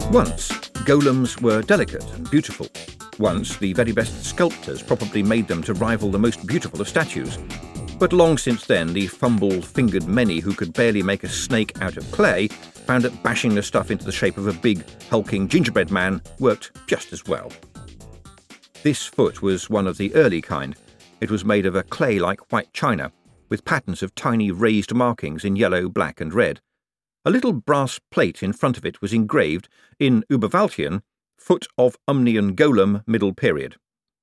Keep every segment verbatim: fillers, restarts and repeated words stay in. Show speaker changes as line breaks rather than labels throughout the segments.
Once, golems were delicate and beautiful. Once, the very best sculptors probably made them to rival the most beautiful of statues. But long since then, the fumble-fingered many who could barely make a snake out of clay found that bashing the stuff into the shape of a big, hulking gingerbread man worked just as well. This foot was one of the early kind. It was made of a clay like white china, with patterns of tiny raised markings in yellow, black and red. A little brass plate in front of it was engraved, in Uberwaltian, Foot of Umnian Golem Middle Period.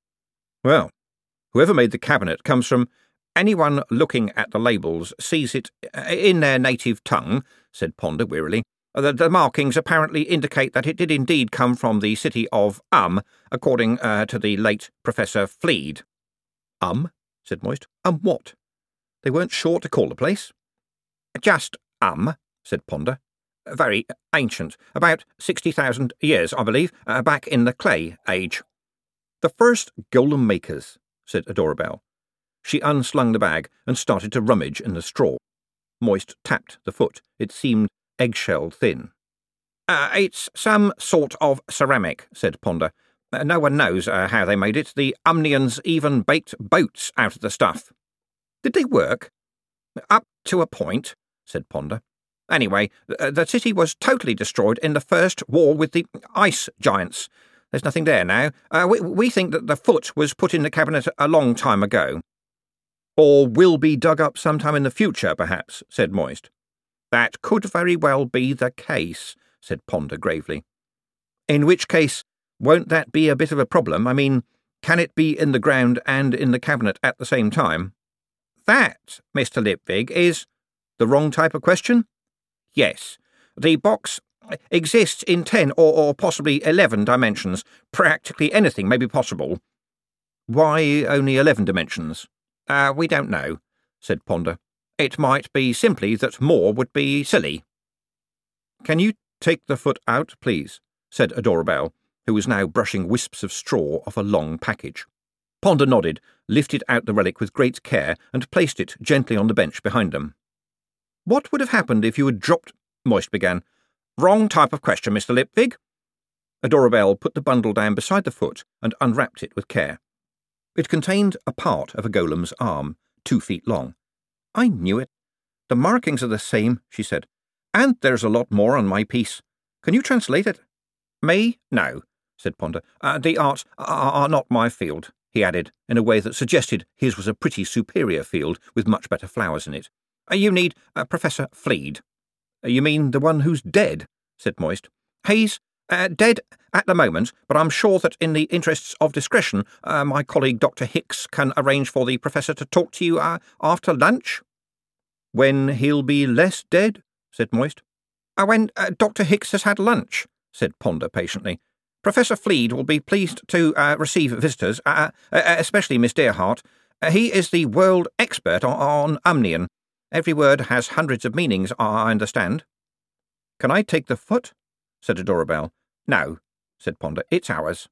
Well, whoever made the cabinet comes from... Anyone looking at the labels sees it in their native tongue, said Ponder wearily. The, the markings apparently indicate that it did indeed come from the city of Um, according uh, to the late Professor Fleed. Um, said Moist. Um what? They weren't sure to call the place. Just Um, said Ponder. Very ancient, about sixty thousand years, I believe, uh, back in the clay age. The first golem makers, said Adorabelle. She unslung the bag and started to rummage in the straw. Moist tapped the foot. It seemed eggshell thin. Uh, it's some sort of ceramic, said Ponder. Uh, no one knows uh, how they made it. The Umnians even baked boats out of the stuff. Did they work? Up to a point, said Ponder. Anyway, uh, the city was totally destroyed in the first war with the ice giants. There's nothing there now. Uh, we, we think that the foot was put in the cabinet a long time ago. Or will be dug up sometime in the future, perhaps, said Moist. That could very well be the case, said Ponder gravely. In which case, won't that be a bit of a problem? I mean, can it be in the ground and in the cabinet at the same time? That, Mister Lipwig, is the wrong type of question? Yes. The box exists in ten or, or possibly eleven dimensions. Practically anything may be possible. Why only eleven dimensions? Uh, we don't know, said Ponder. It might be simply that more would be silly. Can you take the foot out, please? Said Adorabelle, who was now brushing wisps of straw off a long package. Ponder nodded, lifted out the relic with great care, and placed it gently on the bench behind them. What would have happened if you had dropped... Moist began. Wrong type of question, Mister Lipwig. Adorabelle put the bundle down beside the foot and unwrapped it with care. It contained a part of a golem's arm, two feet long. I knew it. The markings are the same, she said. And there's a lot more on my piece. Can you translate it? Me? No, said Ponder. Uh, the arts are, are not my field, he added, in a way that suggested his was a pretty superior field with much better flowers in it. Uh, you need uh, Professor Fleed. Uh, you mean the one who's dead? Said Moist. He's uh, dead at the moment, but I'm sure that in the interests of discretion, uh, my colleague Doctor Hicks can arrange for the Professor to talk to you uh, after lunch. When he'll be less dead? Said Moist. Uh, when uh, Doctor Hicks has had lunch, said Ponder patiently. Professor Fleed will be pleased to uh, receive visitors, uh, uh, especially Miss Deerhart. Uh, he is the world expert on, on Umnian. Every word has hundreds of meanings, I understand. Can I take the foot? Said Adorabelle. No, said Ponder. It's ours.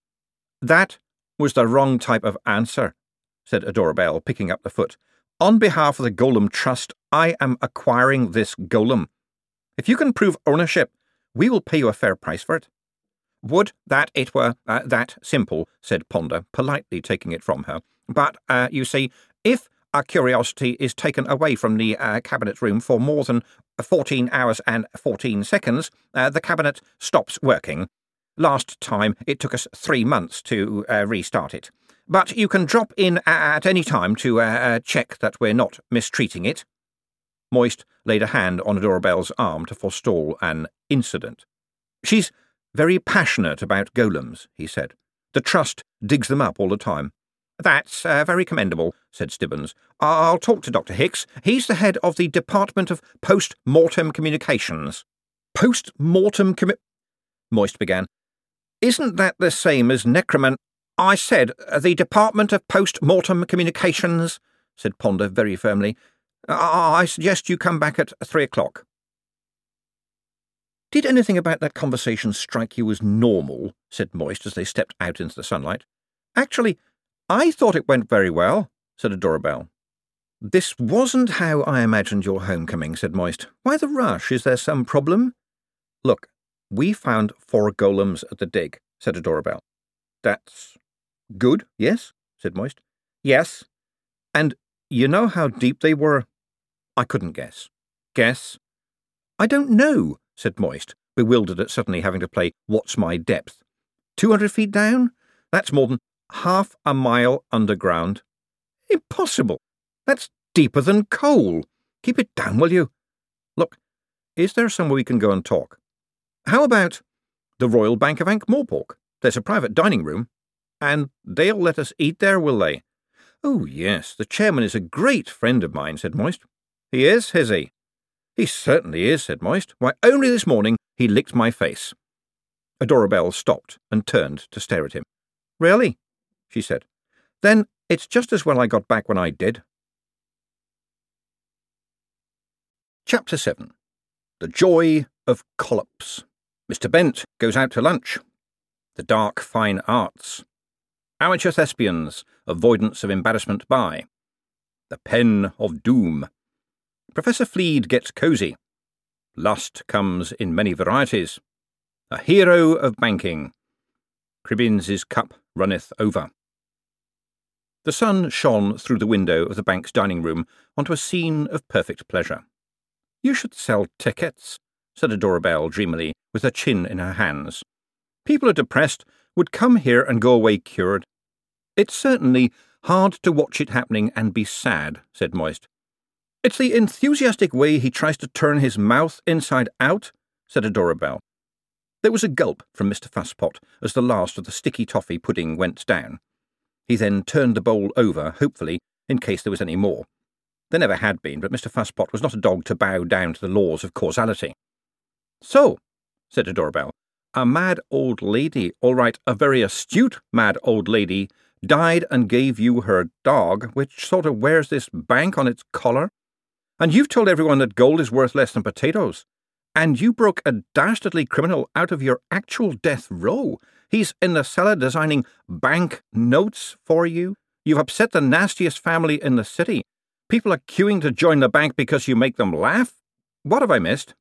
That was the wrong type of answer, said Adorabelle, picking up the foot. On behalf of the Golem Trust, I am acquiring this golem. If you can prove ownership, we will pay you a fair price for it. Would that it were uh, that simple, said Ponder, politely taking it from her. But, uh, you see, if our curiosity is taken away from the uh, cabinet room for more than fourteen hours and fourteen seconds, uh, the cabinet stops working. Last time it took us three months to uh, restart it. But you can drop in at any time to uh, uh, check that we're not mistreating it. Moist laid a hand on Adorabelle's arm to forestall an incident. She's very passionate about golems, he said. The Trust digs them up all the time. That's uh, very commendable, said Stibbons. I'll talk to Doctor Hicks. He's the head of the Department of Post-Mortem Communications. Post-Mortem Commu... Moist began. Isn't that the same as necroman... I said uh, the Department of Post-Mortem Communications, said Ponder very firmly. I, I suggest you come back at three o'clock. Did anything about that conversation strike you as normal? Said Moist as they stepped out into the sunlight. Actually, I thought it went very well, said Adorabelle. This wasn't how I imagined your homecoming, said Moist. Why the rush? Is there some problem? Look, We found four golems at the dig, said Adora Belle. That's good, yes, said Moist. Yes. And you know how deep they were? I couldn't guess. Guess? I don't know, said Moist, bewildered at suddenly having to play What's My Depth. Two hundred feet down? That's more than half a mile underground. Impossible. That's deeper than coal. Keep it down, will you? Look, is there somewhere we can go and talk? How about the Royal Bank of Ankh-Morpork? There's a private dining room. And they'll let us eat there, will they? Oh, yes, the chairman is a great friend of mine, said Moist. He is, is he? He certainly is, said Moist. Why, only this morning he licked my face. Adora Belle stopped and turned to stare at him. Really? She said. Then it's just as well I got back when I did. Chapter seven. The Joy of Collops. Mister Bent goes out to lunch. The Dark Fine Arts. Amateur Thespians, Avoidance of Embarrassment by. The Pen of Doom. Professor Fleed gets cosy. Lust comes in many varieties. A hero of banking. Cribbins' cup runneth over. The sun shone through the window of the bank's dining room onto a scene of perfect pleasure. You should sell tickets, said Adora Belle dreamily, with her chin in her hands. People who are depressed would come here and go away cured. It's certainly hard to watch it happening and be sad, said Moist. It's the enthusiastic way he tries to turn his mouth inside out, said Adora Belle. There was a gulp from Mister Fusspot as the last of the sticky toffee pudding went down. He then turned the bowl over, hopefully, in case there was any more. There never had been, but Mister Fusspot was not a dog to bow down to the laws of causality. So, said Adora Belle, a mad old lady, all right, a very astute mad old lady, died and gave you her dog, which sort of wears this bank on its collar. And you've told everyone that gold is worth less than potatoes. And you broke a dastardly criminal out of your actual death row. He's in the cellar designing bank notes for you. You've upset the nastiest family in the city. People are queuing to join the bank because you make them laugh. What have I missed?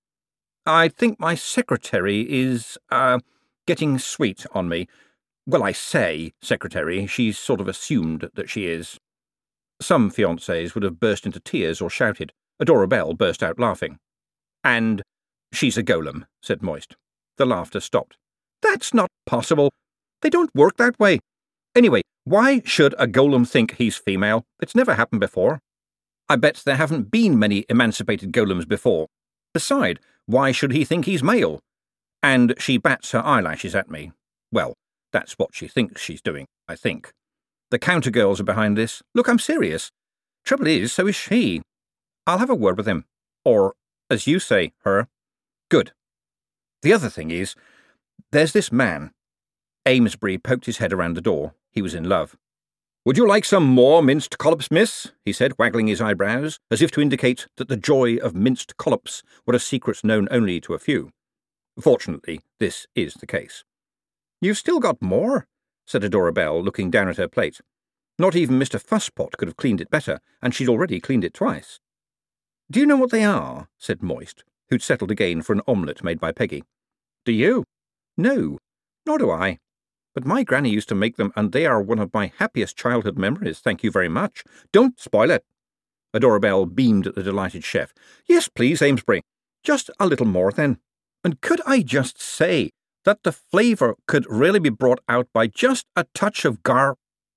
I think my secretary is, uh, getting sweet on me. Well, I say secretary. She's sort of assumed that she is. Some fiancés would have burst into tears or shouted. Adora Belle burst out laughing. And she's a golem, said Moist. The laughter stopped. That's not possible. They don't work that way. Anyway, why should a golem think he's female? It's never happened before. I bet there haven't been many emancipated golems before. Besides, why should he think he's male? And she bats her eyelashes at me. Well, that's what she thinks she's doing, I think. The counter girls are behind this. Look, I'm serious. Trouble is, so is she. I'll have a word with him. Or, as you say, her. Good. The other thing is, there's this man. Amesbury poked his head around the door. He was in love. Would you like some more minced collops, miss? He said, waggling his eyebrows, as if to indicate that the joy of minced collops were a secret known only to a few. Fortunately, this is the case. You've still got more, said Adora Belle, looking down at her plate. Not even Mister Fusspot could have cleaned it better, and she'd already cleaned it twice. Do you know what they are? Said Moist, who'd settled again for an omelette made by Peggy. Do you? No, nor do I. But my granny used to make them, and they are one of my happiest childhood memories, thank you very much. Don't spoil it. Adora Belle beamed at the delighted chef. Yes, please, Amesbury. Just a little more, then. And could I just say that the flavour could really be brought out by just a touch of gar...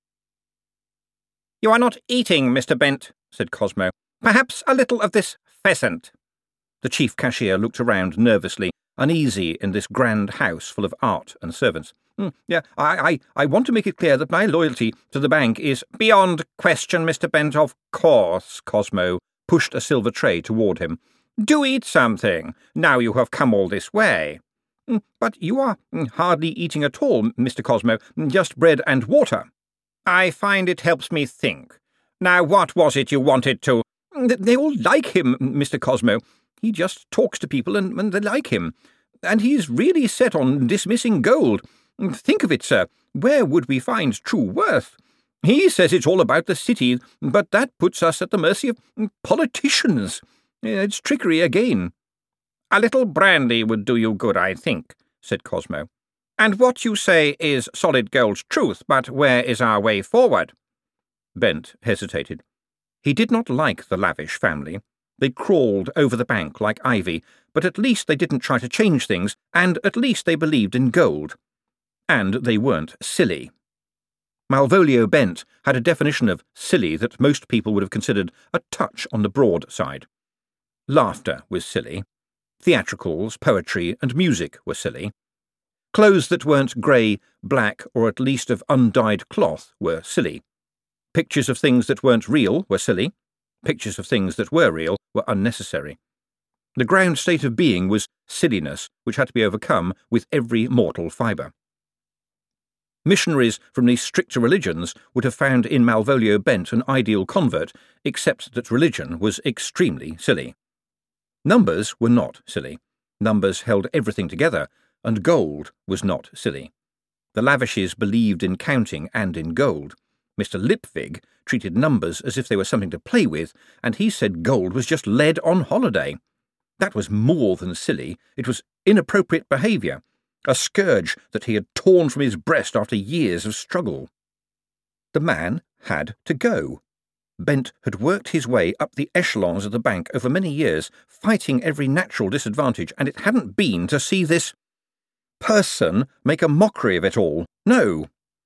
You are not eating, Mister Bent, said Cosmo. Perhaps a little of this pheasant. The chief cashier looked around nervously, uneasy in this grand house full of art and servants. Mm, yeah, I, I, I want to make it clear that my loyalty to the bank is beyond question, Mister Bent. Of course, Cosmo pushed a silver tray toward him. Do eat something, now you have come all this way. Mm, but you are mm, hardly eating at all, Mister Cosmo, just bread and water. I find it helps me think. Now, what was it you wanted to... They all like him, Mister Cosmo. He just talks to people and, and they like him. And he's really set on dismissing gold. Think of it, sir. Where would we find true worth? He says it's all about the city, but that puts us at the mercy of politicians. It's trickery again. "A little brandy would do you good, I think," said Cosmo. "And what you say is solid gold truth, but where is our way forward?" Bent hesitated. He did not like the Lavish family. They crawled over the bank like ivy, but at least they didn't try to change things, and at least they believed in gold. And they weren't silly. Malvolio Bent had a definition of silly that most people would have considered a touch on the broad side. Laughter was silly. Theatricals, poetry, and music were silly. Clothes that weren't grey, black, or at least of undyed cloth were silly. Pictures of things that weren't real were silly. Pictures of things that were real were unnecessary. The ground state of being was silliness, which had to be overcome with every mortal fibre. Missionaries from the stricter religions would have found in Malvolio Bent an ideal convert, except that religion was extremely silly. Numbers were not silly. Numbers held everything together, and gold was not silly. The Lavishes believed in counting and in gold. Mister Lipvig treated numbers as if they were something to play with, and he said gold was just lead on holiday. That was more than silly. It was inappropriate behaviour, a scourge that he had torn from his breast after years of struggle. The man had to go. Bent had worked his way up the echelons of the bank over many years, fighting every natural disadvantage, and it hadn't been to see this person make a mockery of it all. No.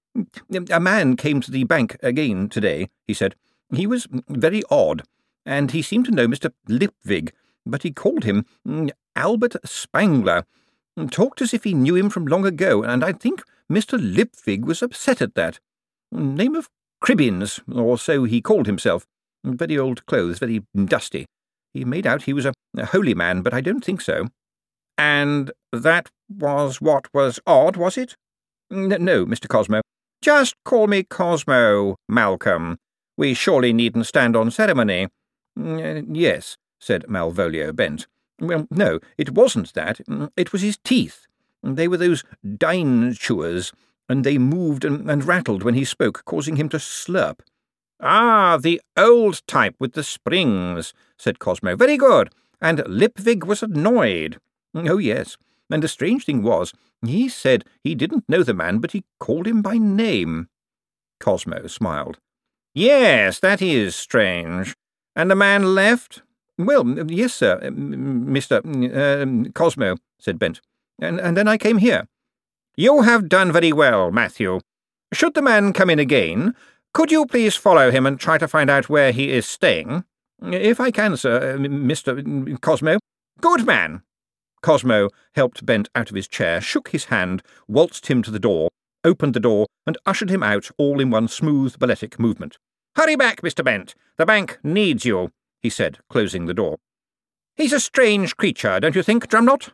"A man came to the bank again today," he said. "He was very odd, and he seemed to know Mister Lipvig, but he called him Albert Spangler, talked as if he knew him from long ago, and I think Mister Lipvig was upset at that. Name of Cribbins, or so he called himself. Very old clothes, very dusty. He made out he was a, a holy man, but I don't think so." "And that was what was odd, was it?" N- "No, Mister Cosmo. Just call me Cosmo, Malcolm. We surely needn't stand on ceremony." "Yes," said Malvolio Bent. "Well, no, it wasn't that. It was his teeth. They were those dine chewers, and they moved and, and rattled when he spoke, causing him to slurp." "Ah, the old type with the springs," said Cosmo. "Very good. And Lipvig was annoyed." "Oh, yes. And the strange thing was, he said he didn't know the man, but he called him by name." Cosmo smiled. "Yes, that is strange. And the man left?" "Well, yes, sir, Mister Uh, Cosmo," said Bent. And, and then I came here." "You have done very well, Matthew. Should the man come in again, could you please follow him and try to find out where he is staying?" "If I can, sir, Mister Cosmo." "Good man." Cosmo helped Bent out of his chair, shook his hand, waltzed him to the door, opened the door, and ushered him out all in one smooth balletic movement. "Hurry back, Mister Bent. The bank needs you," he said, closing the door. "He's a strange creature, don't you think, Drumknot?"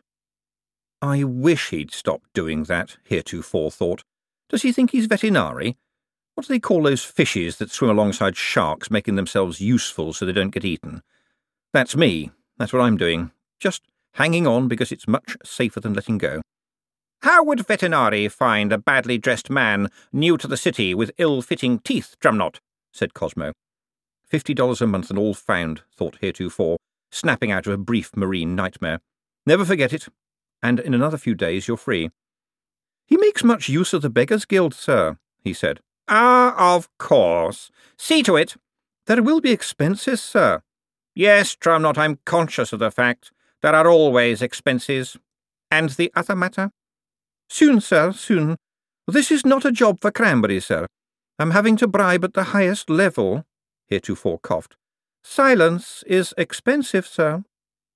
I wish he'd stopped doing that, heretofore thought. Does he think he's veterinary? What do they call those fishes that swim alongside sharks, making themselves useful so they don't get eaten? That's me. That's what I'm doing. Just hanging on because it's much safer than letting go. "How would veterinary find a badly dressed man new to the city with ill-fitting teeth, Drumknot?" said Cosmo. Fifty dollars a month and all found, thought heretofore, snapping out of a brief marine nightmare. "Never forget it, and in another few days you're free." "He makes much use of the Beggars' Guild, sir," he said. "Ah, of course. See to it." "There will be expenses, sir." "Yes, Drumknot, I'm conscious of the fact. There are always expenses. And the other matter?" "Soon, sir, soon. This is not a job for Cranberry, sir. I'm having to bribe at the highest level," heretofore coughed. "Silence is expensive, sir."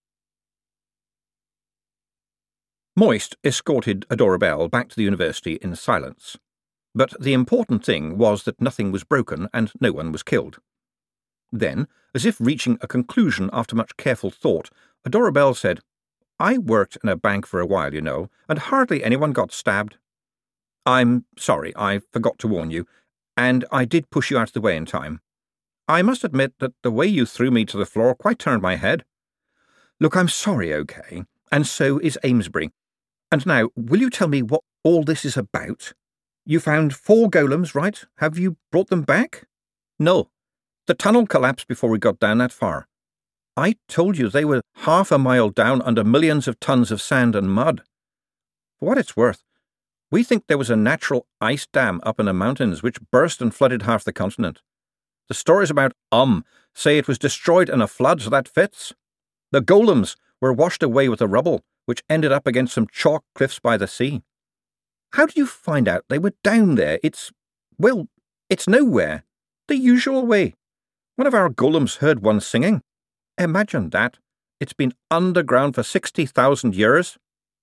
Moist escorted Adora Bell back to the university in silence. But the important thing was that nothing was broken and no one was killed. Then, as if reaching a conclusion after much careful thought, Adora Bell said, "I worked in a bank for a while, you know, and hardly anyone got stabbed. I'm sorry, I forgot to warn you, and I did push you out of the way in time. I must admit that the way you threw me to the floor quite turned my head. Look, I'm sorry, okay, and so is Amesbury. And now, will you tell me what all this is about? You found four golems, right? Have you brought them back?" "No. The tunnel collapsed before we got down that far." I told you they were half a mile down under millions of tons of sand and mud. For what it's worth, we think there was a natural ice dam up in the mountains which burst and flooded half the continent. The stories about Um say it was destroyed in a flood, so that fits. The golems were washed away with the rubble, which ended up against some chalk cliffs by the sea. How did you find out they were down there? It's, well, it's nowhere. The usual way. One of our golems heard one singing. Imagine that. It's been underground for sixty thousand years.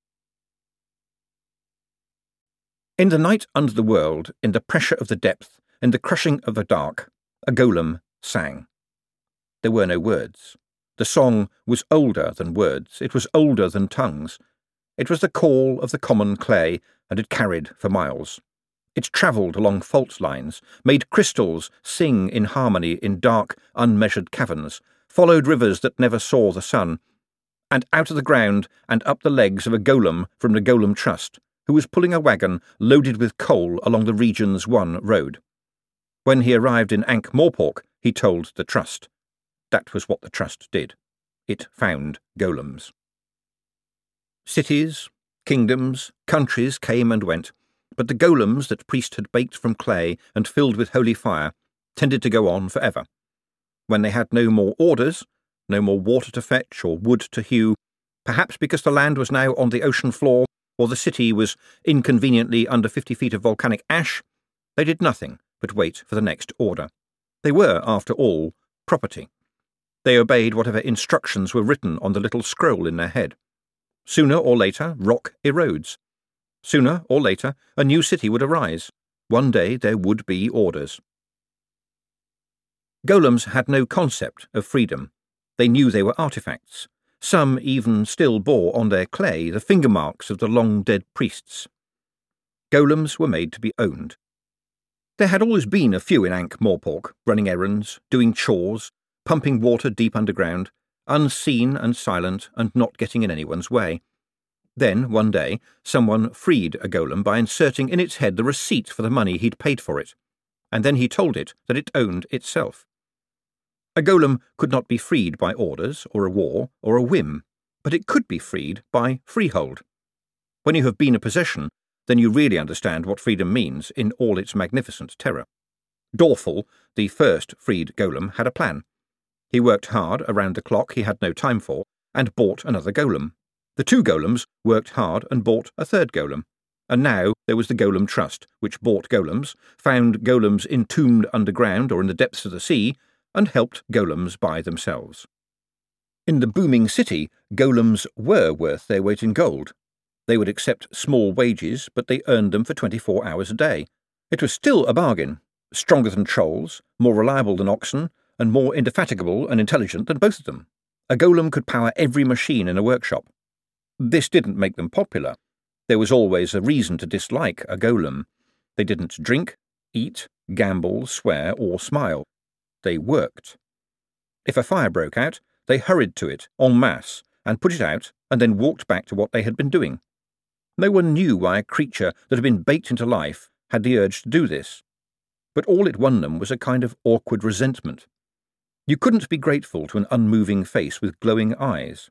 In the night under the world, in the pressure of the depth, in the crushing of the dark, a golem sang. There were no words. The song was older than words. It was older than tongues. It was the call of the common clay, and it carried for miles. It travelled along fault lines, made crystals sing in harmony in dark, unmeasured caverns, followed rivers that never saw the sun, and out of the ground and up the legs of a golem from the Golem Trust, who was pulling a wagon loaded with coal along the Region's One road. When he arrived in Ankh-Morpork, he told the Trust. That was what the Trust did. It found golems. Cities, kingdoms, countries came and went, but the golems that Priest had baked from clay and filled with holy fire tended to go on forever. When they had no more orders, no more water to fetch or wood to hew, perhaps because the land was now on the ocean floor or the city was inconveniently under fifty feet of volcanic ash, they did nothing but wait for the next order. They were, after all, property. They obeyed whatever instructions were written on the little scroll in their head. Sooner or later, rock erodes. Sooner or later, a new city would arise. One day there would be orders. Golems had no concept of freedom. They knew they were artifacts. Some even still bore on their clay the finger marks of the long-dead priests. Golems were made to be owned. There had always been a few in Ankh-Morpork, running errands, doing chores, pumping water deep underground, unseen and silent and not getting in anyone's way. Then, one day, someone freed a golem by inserting in its head the receipt for the money he'd paid for it, and then he told it that it owned itself. A golem could not be freed by orders, or a war, or a whim, but it could be freed by freehold. When you have been a possession, then you really understand what freedom means in all its magnificent terror. Dorful, the first freed golem, had a plan. He worked hard around the clock he had no time for, and bought another golem. The two golems worked hard and bought a third golem. And now there was the Golem Trust, which bought golems, found golems entombed underground or in the depths of the sea, and helped golems by themselves. In the booming city, golems were worth their weight in gold. They would accept small wages, but they earned them for twenty-four hours a day. It was still a bargain, stronger than trolls, more reliable than oxen, and more indefatigable and intelligent than both of them. A golem could power every machine in a workshop. This didn't make them popular. There was always a reason to dislike a golem. They didn't drink, eat, gamble, swear, or smile. They worked. If a fire broke out, they hurried to it, en masse, and put it out, and then walked back to what they had been doing. No one knew why a creature that had been baked into life had the urge to do this, but all it won them was a kind of awkward resentment. You couldn't be grateful to an unmoving face with glowing eyes.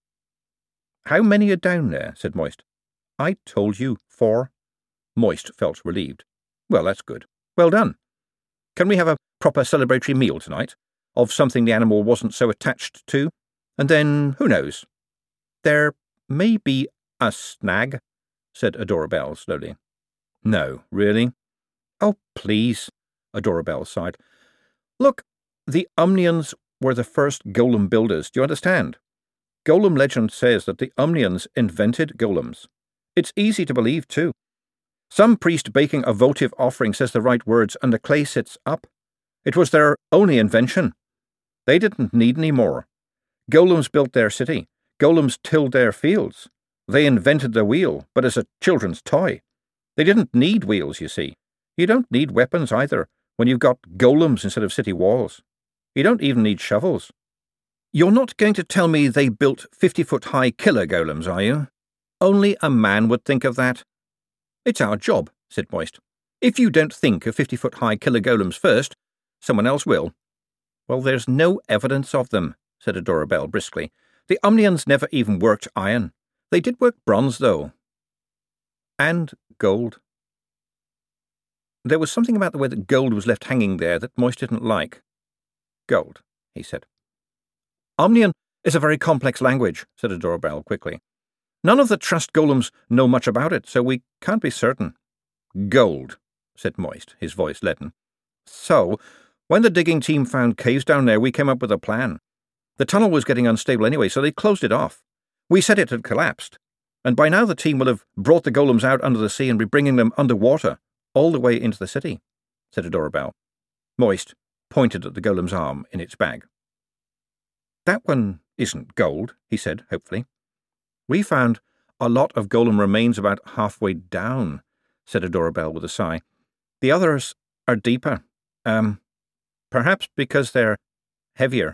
"How many are down there?" said Moist. "I told you, four." Moist felt relieved. "Well, that's good. Well done. Can we have a proper celebratory meal tonight, of something the animal wasn't so attached to? And then, who knows? There may be a snag," said Adorabelle slowly. "No, really?" "Oh, please," Adorabelle sighed. "Look, the Umnians were the first golem builders, do you understand? Golem legend says that the Umnians invented golems. It's easy to believe, too. Some priest baking a votive offering says the right words and the clay sits up. It was their only invention. They didn't need any more. Golems built their city. Golems tilled their fields. They invented the wheel, but as a children's toy. They didn't need wheels, you see. You don't need weapons either, when you've got golems instead of city walls. You don't even need shovels. You're not going to tell me they built fifty-foot-high killer golems, are you? Only a man would think of that." "It's our job," said Moist. "If you don't think of fifty-foot-high killer golems first, someone else will." "Well, there's no evidence of them," said Adora Bell briskly. "The Omnians never even worked iron. They did work bronze, though. And gold." There was something about the way that gold was left hanging there that Moist didn't like. "Gold," he said. "Omnian is a very complex language," said Adora Bell quickly. "None of the Trust golems know much about it, so we can't be certain." "Gold," said Moist, his voice leaden. "So, when the digging team found caves down there, we came up with a plan. The tunnel was getting unstable anyway, so they closed it off. We said it had collapsed, and by now the team will have brought the golems out under the sea and be bringing them underwater, all the way into the city," said Adora Bell. Moist pointed at the golem's arm in its bag. "That one isn't gold," he said hopefully. "We found a lot of golem remains about halfway down," said Adora Bell with a sigh. "The others are deeper. Um, perhaps because they're heavier."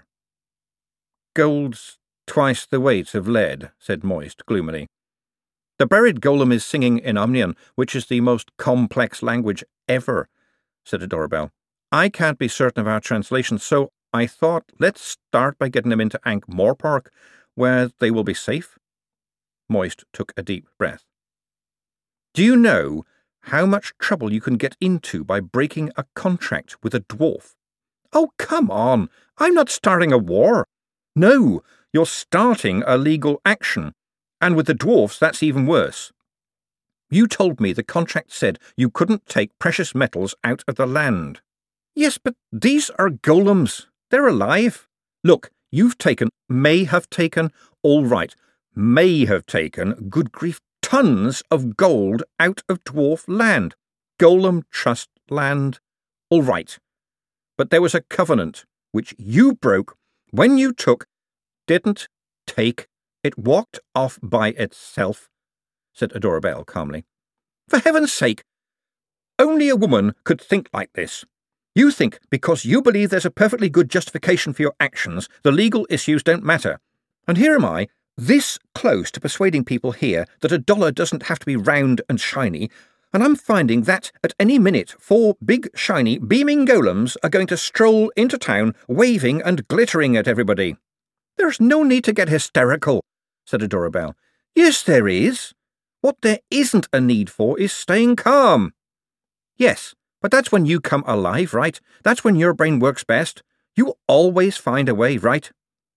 "Gold's twice the weight of lead," said Moist gloomily. "The buried golem is singing in Omnian, which is the most complex language ever," said Adora Bell. "I can't be certain of our translation, so I thought let's start by getting them into Ankh-Morpork, where they will be safe." Moist took a deep breath. "Do you know how much trouble you can get into by breaking a contract with a dwarf?" "Oh, come on! I'm not starting a war." "No, you're starting a legal action. And with the dwarfs, that's even worse. You told me the contract said you couldn't take precious metals out of the land." "Yes, but these are golems. They're alive. Look, you've taken, may have taken, all right, may have taken, good grief, tons of gold out of dwarf land. Golem trust land. All right. But there was a covenant, which you broke when you took, didn't take, it walked off by itself," said Adora Bell calmly. "For heaven's sake! Only a woman could think like this. You think because you believe there's a perfectly good justification for your actions, the legal issues don't matter. And here am I, this close to persuading people here that a dollar doesn't have to be round and shiny, and I'm finding that at any minute four big, shiny, beaming golems are going to stroll into town, waving and glittering at everybody." "There's no need to get hysterical," said Adora Bell. "Yes, there is. What there isn't a need for is staying calm." "Yes, but that's when you come alive, right? That's when your brain works best. You always find a way, right?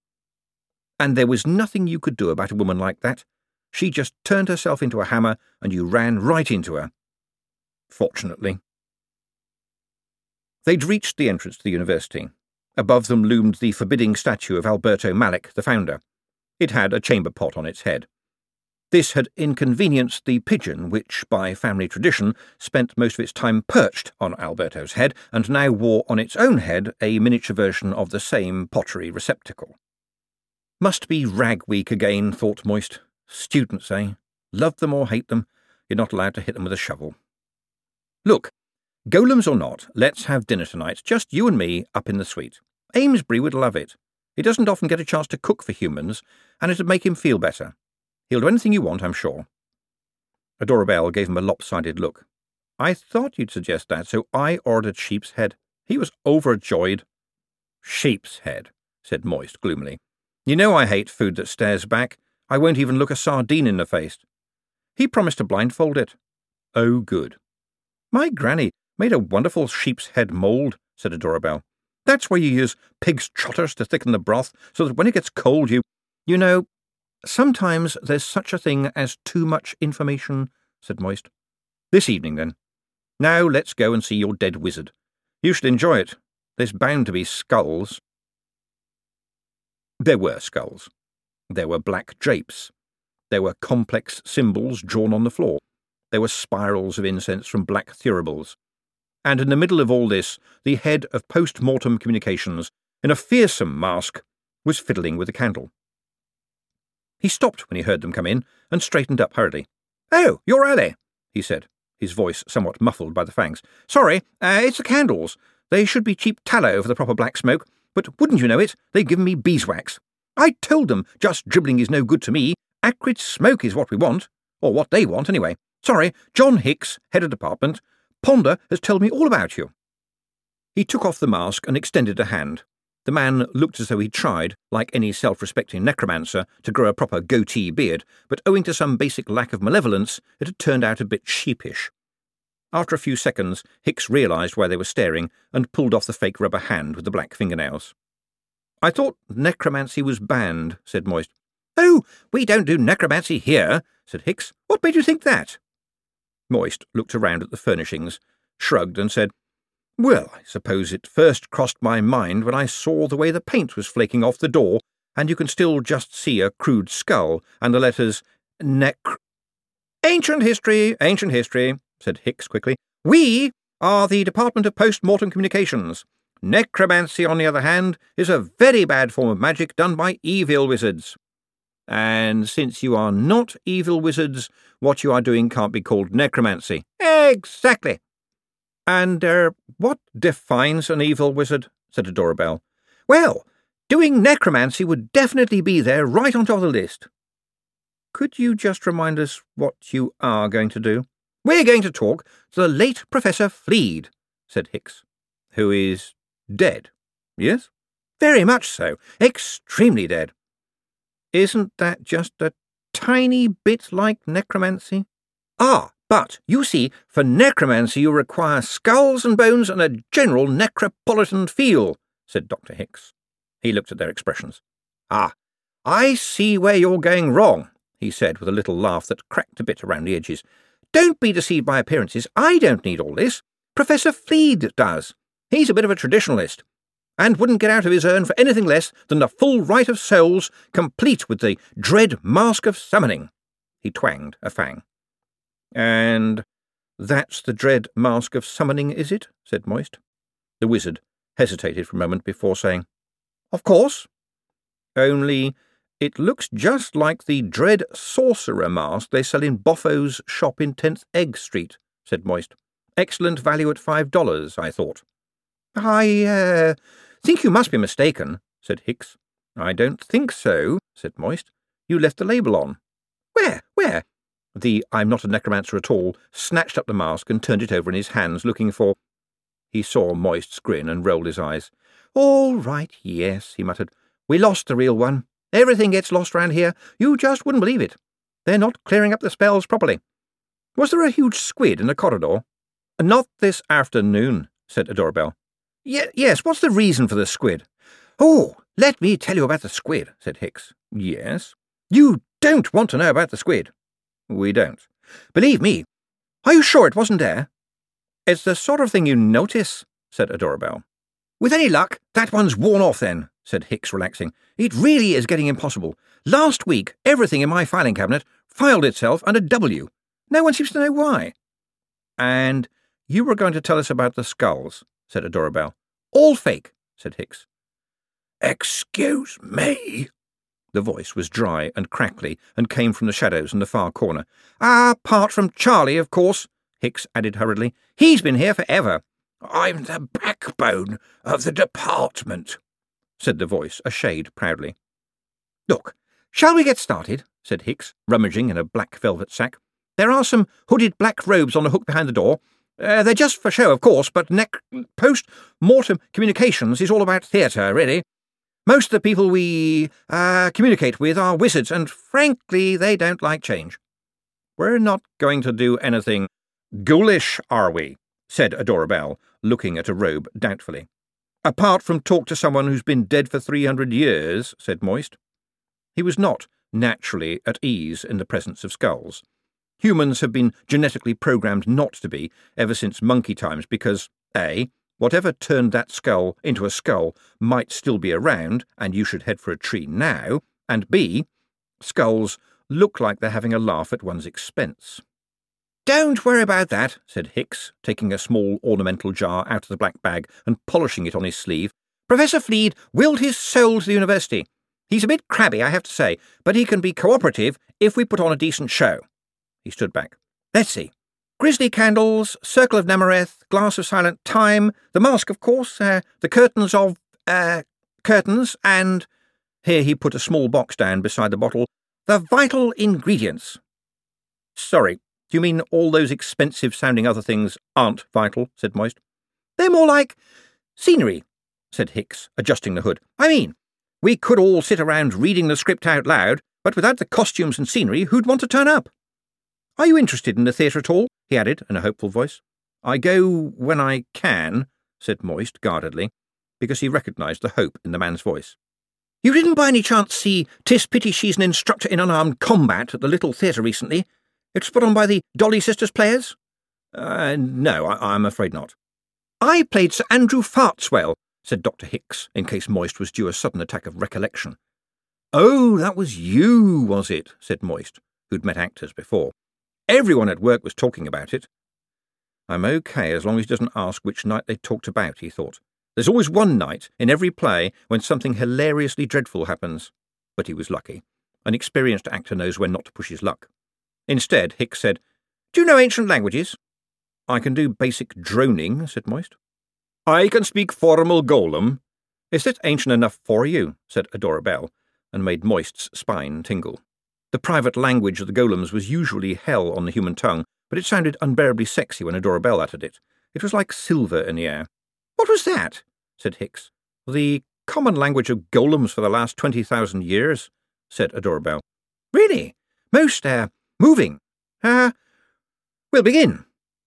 And there was nothing you could do about a woman like that. She just turned herself into a hammer, and you ran right into her. Fortunately." They'd reached the entrance to the university. Above them loomed the forbidding statue of Alberto Malik, the founder. It had a chamber pot on its head. This had inconvenienced the pigeon, which, by family tradition, spent most of its time perched on Alberto's head, and now wore on its own head a miniature version of the same pottery receptacle. Must be rag week again, thought Moist. Students, eh? Love them or hate them, you're not allowed to hit them with a shovel. "Look, golems or not, let's have dinner tonight, just you and me up in the suite. Amesbury would love it. He doesn't often get a chance to cook for humans, and it'd make him feel better. He'll do anything you want, I'm sure." Adora Bell gave him a lopsided look. "I thought you'd suggest that, so I ordered sheep's head. He was overjoyed." "Sheep's head," said Moist gloomily. "You know I hate food that stares back. I won't even look a sardine in the face." "He promised to blindfold it." "Oh, good." "My granny made a wonderful sheep's head mould," said Adora Bell. "That's where you use pig's trotters to thicken the broth, so that when it gets cold you... You know, sometimes there's such a thing as too much information," said Moist. "This evening, then. Now let's go and see your dead wizard. You should enjoy it. There's bound to be skulls." There were skulls. There were black drapes. There were complex symbols drawn on the floor. There were spirals of incense from black thuribles. And in the middle of all this, the head of post-mortem communications, in a fearsome mask, was fiddling with a candle. He stopped when he heard them come in, and straightened up hurriedly. "Oh, you're early," he said, his voice somewhat muffled by the fangs. "Sorry, uh, it's the candles. They should be cheap tallow for the proper black smoke, but wouldn't you know it, they've given me beeswax. I told them just dribbling is no good to me. Acrid smoke is what we want, or what they want, anyway. Sorry, John Hicks, head of department. Ponder has told me all about you." He took off the mask and extended a hand. The man looked as though he tried, like any self-respecting necromancer, to grow a proper goatee beard, but owing to some basic lack of malevolence, it had turned out a bit sheepish. After a few seconds, Hicks realised why they were staring and pulled off the fake rubber hand with the black fingernails. "I thought necromancy was banned," said Moist. "Oh, we don't do necromancy here," said Hicks. "What made you think that?" Moist looked around at the furnishings, shrugged and said, "Well, I suppose it first crossed my mind when I saw the way the paint was flaking off the door, and you can still just see a crude skull and the letters necr—" "Ancient history, ancient history," said Hicks quickly. "We are the Department of Post-Mortem Communications. Necromancy, on the other hand, is a very bad form of magic done by evil wizards. And since you are not evil wizards, what you are doing can't be called necromancy." "Exactly." "And, er, what defines an evil wizard?" said Adora Bell. "Well, doing necromancy would definitely be there right on top of the list." "Could you just remind us what you are going to do?" "We're going to talk to the late Professor Fleed," said Hicks. "Who is dead?" "Yes?" "Very much so. Extremely dead." "Isn't that just a tiny bit like necromancy?" "Ah, but, you see, for necromancy you require skulls and bones and a general necropolitan feel," said Doctor Hicks. He looked at their expressions. "Ah, I see where you're going wrong," he said with a little laugh that cracked a bit around the edges. "Don't be deceived by appearances. I don't need all this. Professor Fleed does. He's a bit of a traditionalist, and wouldn't get out of his urn for anything less than the full rite of souls, complete with the dread mask of summoning." He twanged a fang. "And that's the dread mask of summoning, is it?" said Moist. The wizard hesitated for a moment before saying, "Of course." "Only it looks just like the dread sorcerer mask they sell in Boffo's shop in tenth Egg Street," said Moist. "Excellent value at five dollars, I thought." "I, uh, think you must be mistaken," said Hicks. "I don't think so," said Moist. "You left the label on." "Where? Where?" The I'm not a necromancer at all snatched up the mask and turned it over in his hands, looking for— He saw Moist's grin and rolled his eyes. "All right, yes," he muttered. "We lost the real one. Everything gets lost round here. You just wouldn't believe it. They're not clearing up the spells properly. Was there a huge squid in the corridor?" "Not this afternoon," said Adora Bell. Ye- yes, what's the reason for the squid?" "Oh, let me tell you about the squid," said Hicks. "Yes?" "You don't want to know about the squid." "We don't." "Believe me. Are you sure it wasn't there?" "It's the sort of thing you notice," said Adora Bell. "With any luck, that one's worn off then," said Hicks, relaxing. "It really is getting impossible. Last week, everything in my filing cabinet filed itself under W. No one seems to know why." "And you were going to tell us about the skulls," said Adora Bell. "All fake," said Hicks. "Excuse me?" The voice was dry and crackly and came from the shadows in the far corner. "Apart from Charlie, of course," Hicks added hurriedly. "He's been here forever." "I'm the backbone of the department," said the voice, a shade proudly. "Look, shall we get started?" said Hicks, rummaging in a black velvet sack. "There are some hooded black robes on a hook behind the door. Uh, they're just for show, of course, but nec- post-mortem communications is all about theatre, really. Most of the people we uh, communicate with are wizards, and frankly, they don't like change." "We're not going to do anything ghoulish, are we?" said Adora Bell, looking at a robe doubtfully. "Apart from talk to someone who's been dead for three hundred years, said Moist. He was not naturally at ease in the presence of skulls. Humans have been genetically programmed not to be ever since monkey times because, A, whatever turned that skull into a skull might still be around, and you should head for a tree now, and B, skulls look like they're having a laugh at one's expense. "Don't worry about that," said Hicks, taking a small ornamental jar out of the black bag and polishing it on his sleeve. "Professor Fleed willed his soul to the university. He's a bit crabby, I have to say, but he can be cooperative if we put on a decent show." He stood back. "Let's see. Grizzly candles, circle of Namareth, glass of silent time, the mask, of course, uh, the curtains of, uh, curtains, and—" here he put a small box down beside the bottle, "the vital ingredients." "Sorry, do you mean all those expensive-sounding other things aren't vital?" said Moist. "They're more like scenery. said Hicks, adjusting the hood. "I mean, we could all sit around reading the script out loud, but without the costumes and scenery, who'd want to turn up? Are you interested in the theatre at all?" he added in a hopeful voice. "I go when I can," said Moist guardedly, because he recognised the hope in the man's voice. "You didn't by any chance see 'Tis Pity She's an Instructor in Unarmed Combat at the Little Theatre recently? It was put on by the Dolly Sisters Players?" Uh, no, I- I'm afraid not." "I played Sir Andrew Fartswell," said Doctor Hicks, in case Moist was due a sudden attack of recollection. "Oh, that was you, was it?" said Moist, who'd met actors before. "Everyone at work was talking about it." I'm okay as long as he doesn't ask which night they talked about, he thought. There's always one night in every play when something hilariously dreadful happens. But he was lucky. An experienced actor knows when not to push his luck. Instead, Hicks said, "Do you know ancient languages?" "I can do basic droning," said Moist. "I can speak formal Golem." "Is it ancient enough for you?" said Adora Bell, and made Moist's spine tingle. The private language of the Golems was usually hell on the human tongue, but it sounded unbearably sexy when Adora Bell uttered it. It was like silver in the air. "What was that?" said Hicks. "The common language of Golems for the last twenty thousand years," said Adora Bell. "Really? Most, uh, moving. Uh, we'll begin."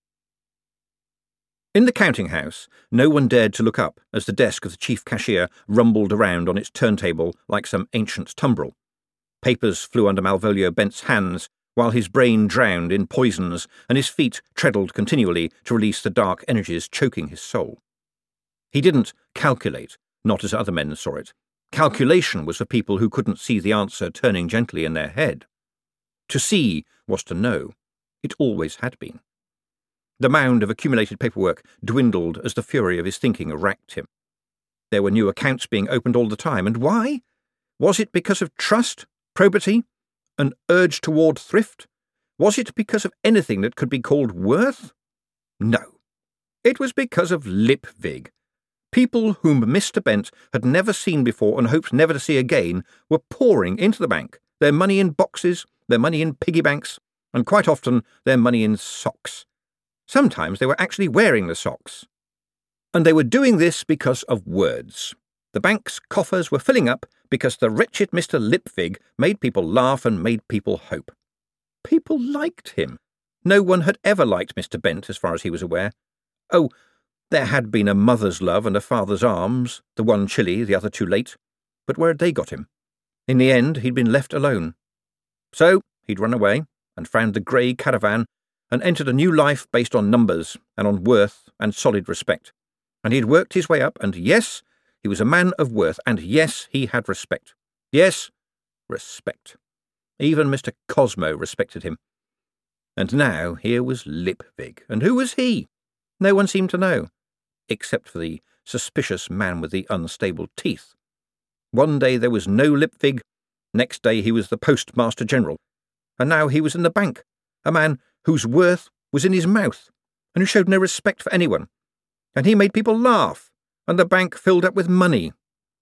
In the counting-house, no one dared to look up as the desk of the chief cashier rumbled around on its turntable like some ancient tumbrel. Papers flew under Malvolio Bent's hands, while his brain drowned in poisons and his feet treadled continually to release the dark energies choking his soul. He didn't calculate, not as other men saw it. Calculation was for people who couldn't see the answer turning gently in their head. To see was to know. It always had been. The mound of accumulated paperwork dwindled as the fury of his thinking racked him. There were new accounts being opened all the time, and why? Was it because of trust, probity, an urge toward thrift? Was it because of anything that could be called worth? No. It was because of Lipvig. People whom Mister Bent had never seen before and hoped never to see again were pouring into the bank, their money in boxes, their money in piggy banks, and quite often their money in socks. Sometimes they were actually wearing the socks. And they were doing this because of words. The bank's coffers were filling up because the wretched Mister Lipvig made people laugh and made people hope. People liked him. No one had ever liked Mister Bent, as far as he was aware. Oh, there had been a mother's love and a father's arms, the one chilly, the other too late. But where had they got him? In the end, he'd been left alone. So he'd run away and found the grey caravan and entered a new life based on numbers and on worth and solid respect. And he had worked his way up, and yes, he was a man of worth, and yes, he had respect. Yes, respect. Even Mister Cosmo respected him. And now here was Lipvig. And who was he? No one seemed to know, except for the suspicious man with the unstable teeth. One day there was no Lipvig, next day he was the Postmaster General, and now he was in the bank, a man whose worth was in his mouth, and who showed no respect for anyone. And he made people laugh, and the bank filled up with money.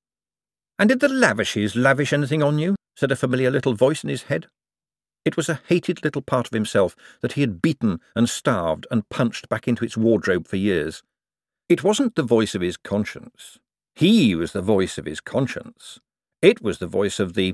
"And did the Lavishes lavish anything on you?" said a familiar little voice in his head. It was a hated little part of himself that he had beaten and starved and punched back into its wardrobe for years. It wasn't the voice of his conscience. He was the voice of his conscience. It was the voice of the...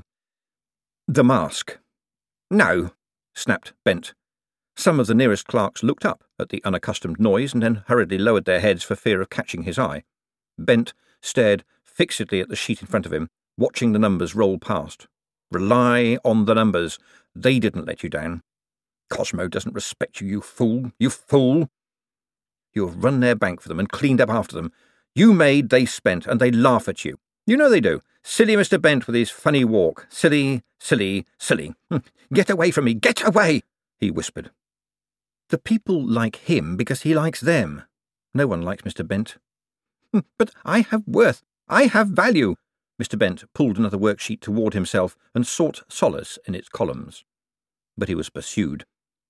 the mask. "No," snapped Bent. Some of the nearest clerks looked up at the unaccustomed noise and then hurriedly lowered their heads for fear of catching his eye. Bent stared fixedly at the sheet in front of him, watching the numbers roll past. Rely on the numbers. They didn't let you down. Cosmo doesn't respect you, you fool, you fool. You have run their bank for them and cleaned up after them. You made, they spent, and they laugh at you. You know they do. Silly Mister Bent with his funny walk. Silly, silly, silly. Get away from me, get away, he whispered. The people like him because he likes them. No one likes Mister Bent. But I have worth. I have value. Mister Bent pulled another worksheet toward himself and sought solace in its columns. But he was pursued.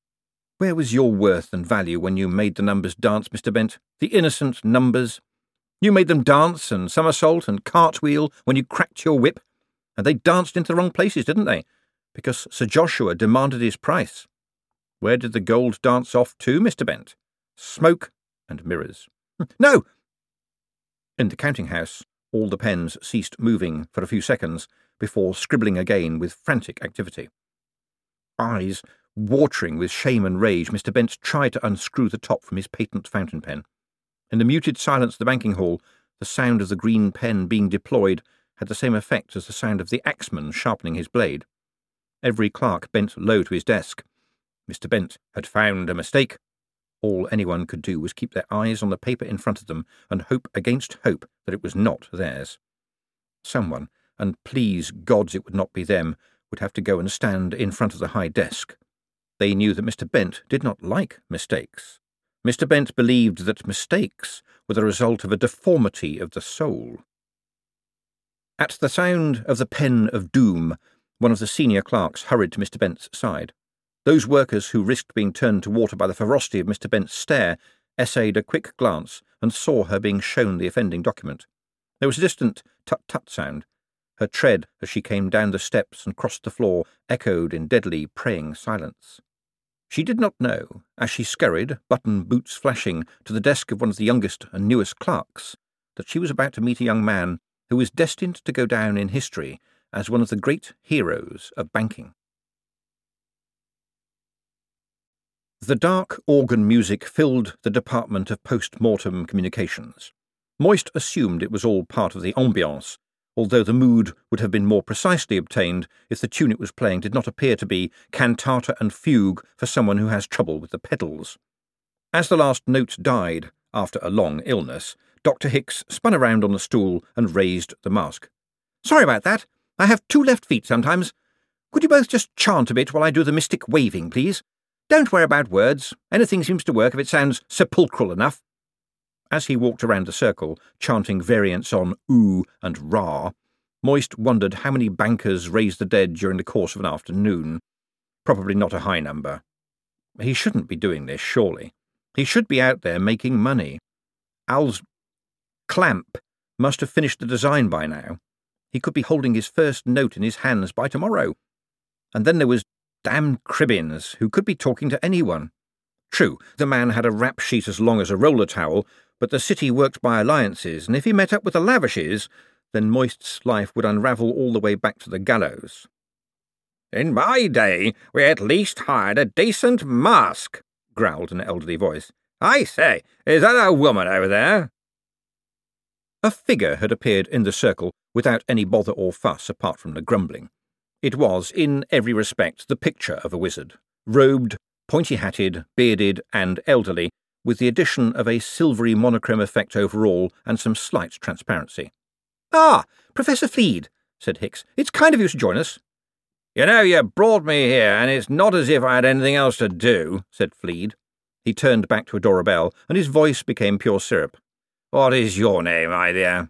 Where was your worth and value when you made the numbers dance, Mister Bent? The innocent numbers. You made them dance and somersault and cartwheel when you cracked your whip, and they danced into the wrong places, didn't they? Because Sir Joshua demanded his price. Where did the gold dance off to, Mister Bent? Smoke and mirrors. No! In the counting-house, All the pens ceased moving for a few seconds before scribbling again with frantic activity. Eyes watering with shame and rage, Mister Bent tried to unscrew the top from his patent fountain pen. In the muted silence of the banking hall, the sound of the green pen being deployed had the same effect as the sound of the axeman sharpening his blade. Every clerk bent low to his desk. Mister Bent had found a mistake. All anyone could do was keep their eyes on the paper in front of them and hope against hope that it was not theirs. Someone, and please gods it would not be them, would have to go and stand in front of the high desk. They knew that Mister Bent did not like mistakes. Mister Bent believed that mistakes were the result of a deformity of the soul. At the sound of the pen of doom, one of the senior clerks hurried to Mister Bent's side. Those workers who risked being turned to water by the ferocity of Mister Bent's stare essayed a quick glance and saw her being shown the offending document. There was a distant tut-tut sound. Her tread, as she came down the steps and crossed the floor, echoed in deadly, praying silence. She did not know, as she scurried, button boots flashing, to the desk of one of the youngest and newest clerks, that she was about to meet a young man who was destined to go down in history as one of the great heroes of banking. The dark organ music filled the department of post-mortem communications. Moist assumed it was all part of the ambiance, although the mood would have been more precisely obtained if the tune it was playing did not appear to be cantata and fugue for someone who has trouble with the pedals. As the last note died, after a long illness, Doctor Hicks spun around on the stool and raised the mask. "Sorry about that. I have two left feet sometimes. Could you both just chant a bit while I do the mystic waving, please? Don't worry about words. Anything seems to work if it sounds sepulchral enough." As he walked around the circle, chanting variants on ooh and rah, Moist wondered how many bankers raised the dead during the course of an afternoon. Probably not a high number. He shouldn't be doing this, surely. He should be out there making money. Al's clamp must have finished the design by now. He could be holding his first note in his hands by tomorrow. And then there was damn Cribbins, who could be talking to anyone. True, the man had a rap sheet as long as a roller towel, but the city worked by alliances, and if he met up with the Lavishes, then Moist's life would unravel all the way back to the gallows. "In my day, we at least hired a decent mask," growled an elderly voice. "I say, is that a woman over there?" A figure had appeared in the circle without any bother or fuss apart from the grumbling. It was, in every respect, the picture of a wizard, robed, pointy-hatted, bearded, and elderly, with the addition of a silvery monochrome effect over all and some slight transparency. "Ah, Professor Fleed," said Hicks. "It's kind of you to join us." "You know, you brought me here, and it's not as if I had anything else to do," said Fleed. He turned back to Adora Bell, and his voice became pure syrup. "What is your name, my dear?"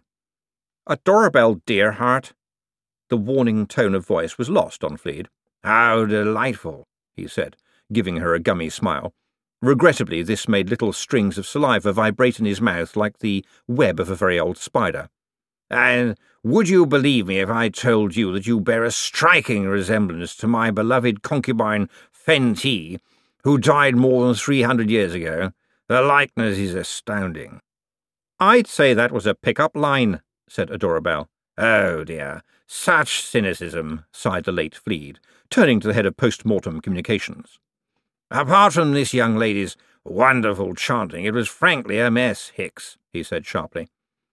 "Adora Bell Dearheart." The warning tone of voice was lost on Fleed. "How delightful," he said, giving her a gummy smile. Regrettably, this made little strings of saliva vibrate in his mouth like the web of a very old spider. "And would you believe me if I told you that you bear a striking resemblance to my beloved concubine Fenty, who died more than three hundred years ago? The likeness is astounding." "I'd say that was a pick-up line," said Adora Bell. "Oh, dear, such cynicism," sighed the late Fleed, turning to the head of post-mortem communications. "Apart from this young lady's wonderful chanting, it was frankly a mess, Hicks," he said sharply.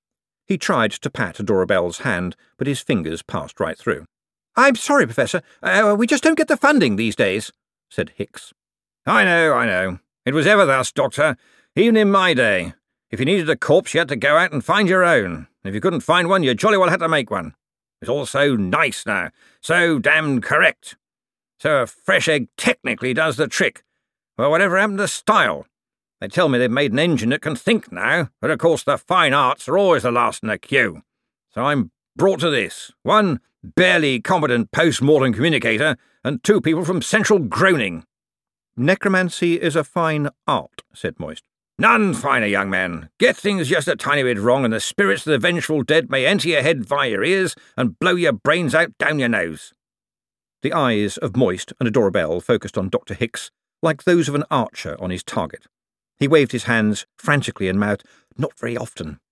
He tried to pat Adora Bell's hand, but his fingers passed right through. "I'm sorry, Professor. Uh, we just don't get the funding these days," said Hicks. "I know, I know. It was ever thus, Doctor, even in my day. If you needed a corpse, you had to go out and find your own. If you couldn't find one, you jolly well had to make one. It's all so nice now, so damned correct. So a fresh egg technically does the trick. Well, whatever happened to style? They tell me they've made an engine that can think now, but of course the fine arts are always the last in the queue. So I'm brought to this. One barely competent post-mortem communicator, and two people from central groaning." "Necromancy is a fine art," said Moist. "None finer, young man. Get things just a tiny bit wrong, and the spirits of the vengeful dead may enter your head via your ears and blow your brains out down your nose." The eyes of Moist and Adora Bell focused on Doctor Hicks like those of an archer on his target. He waved his hands frantically and mouthed, "Not very often."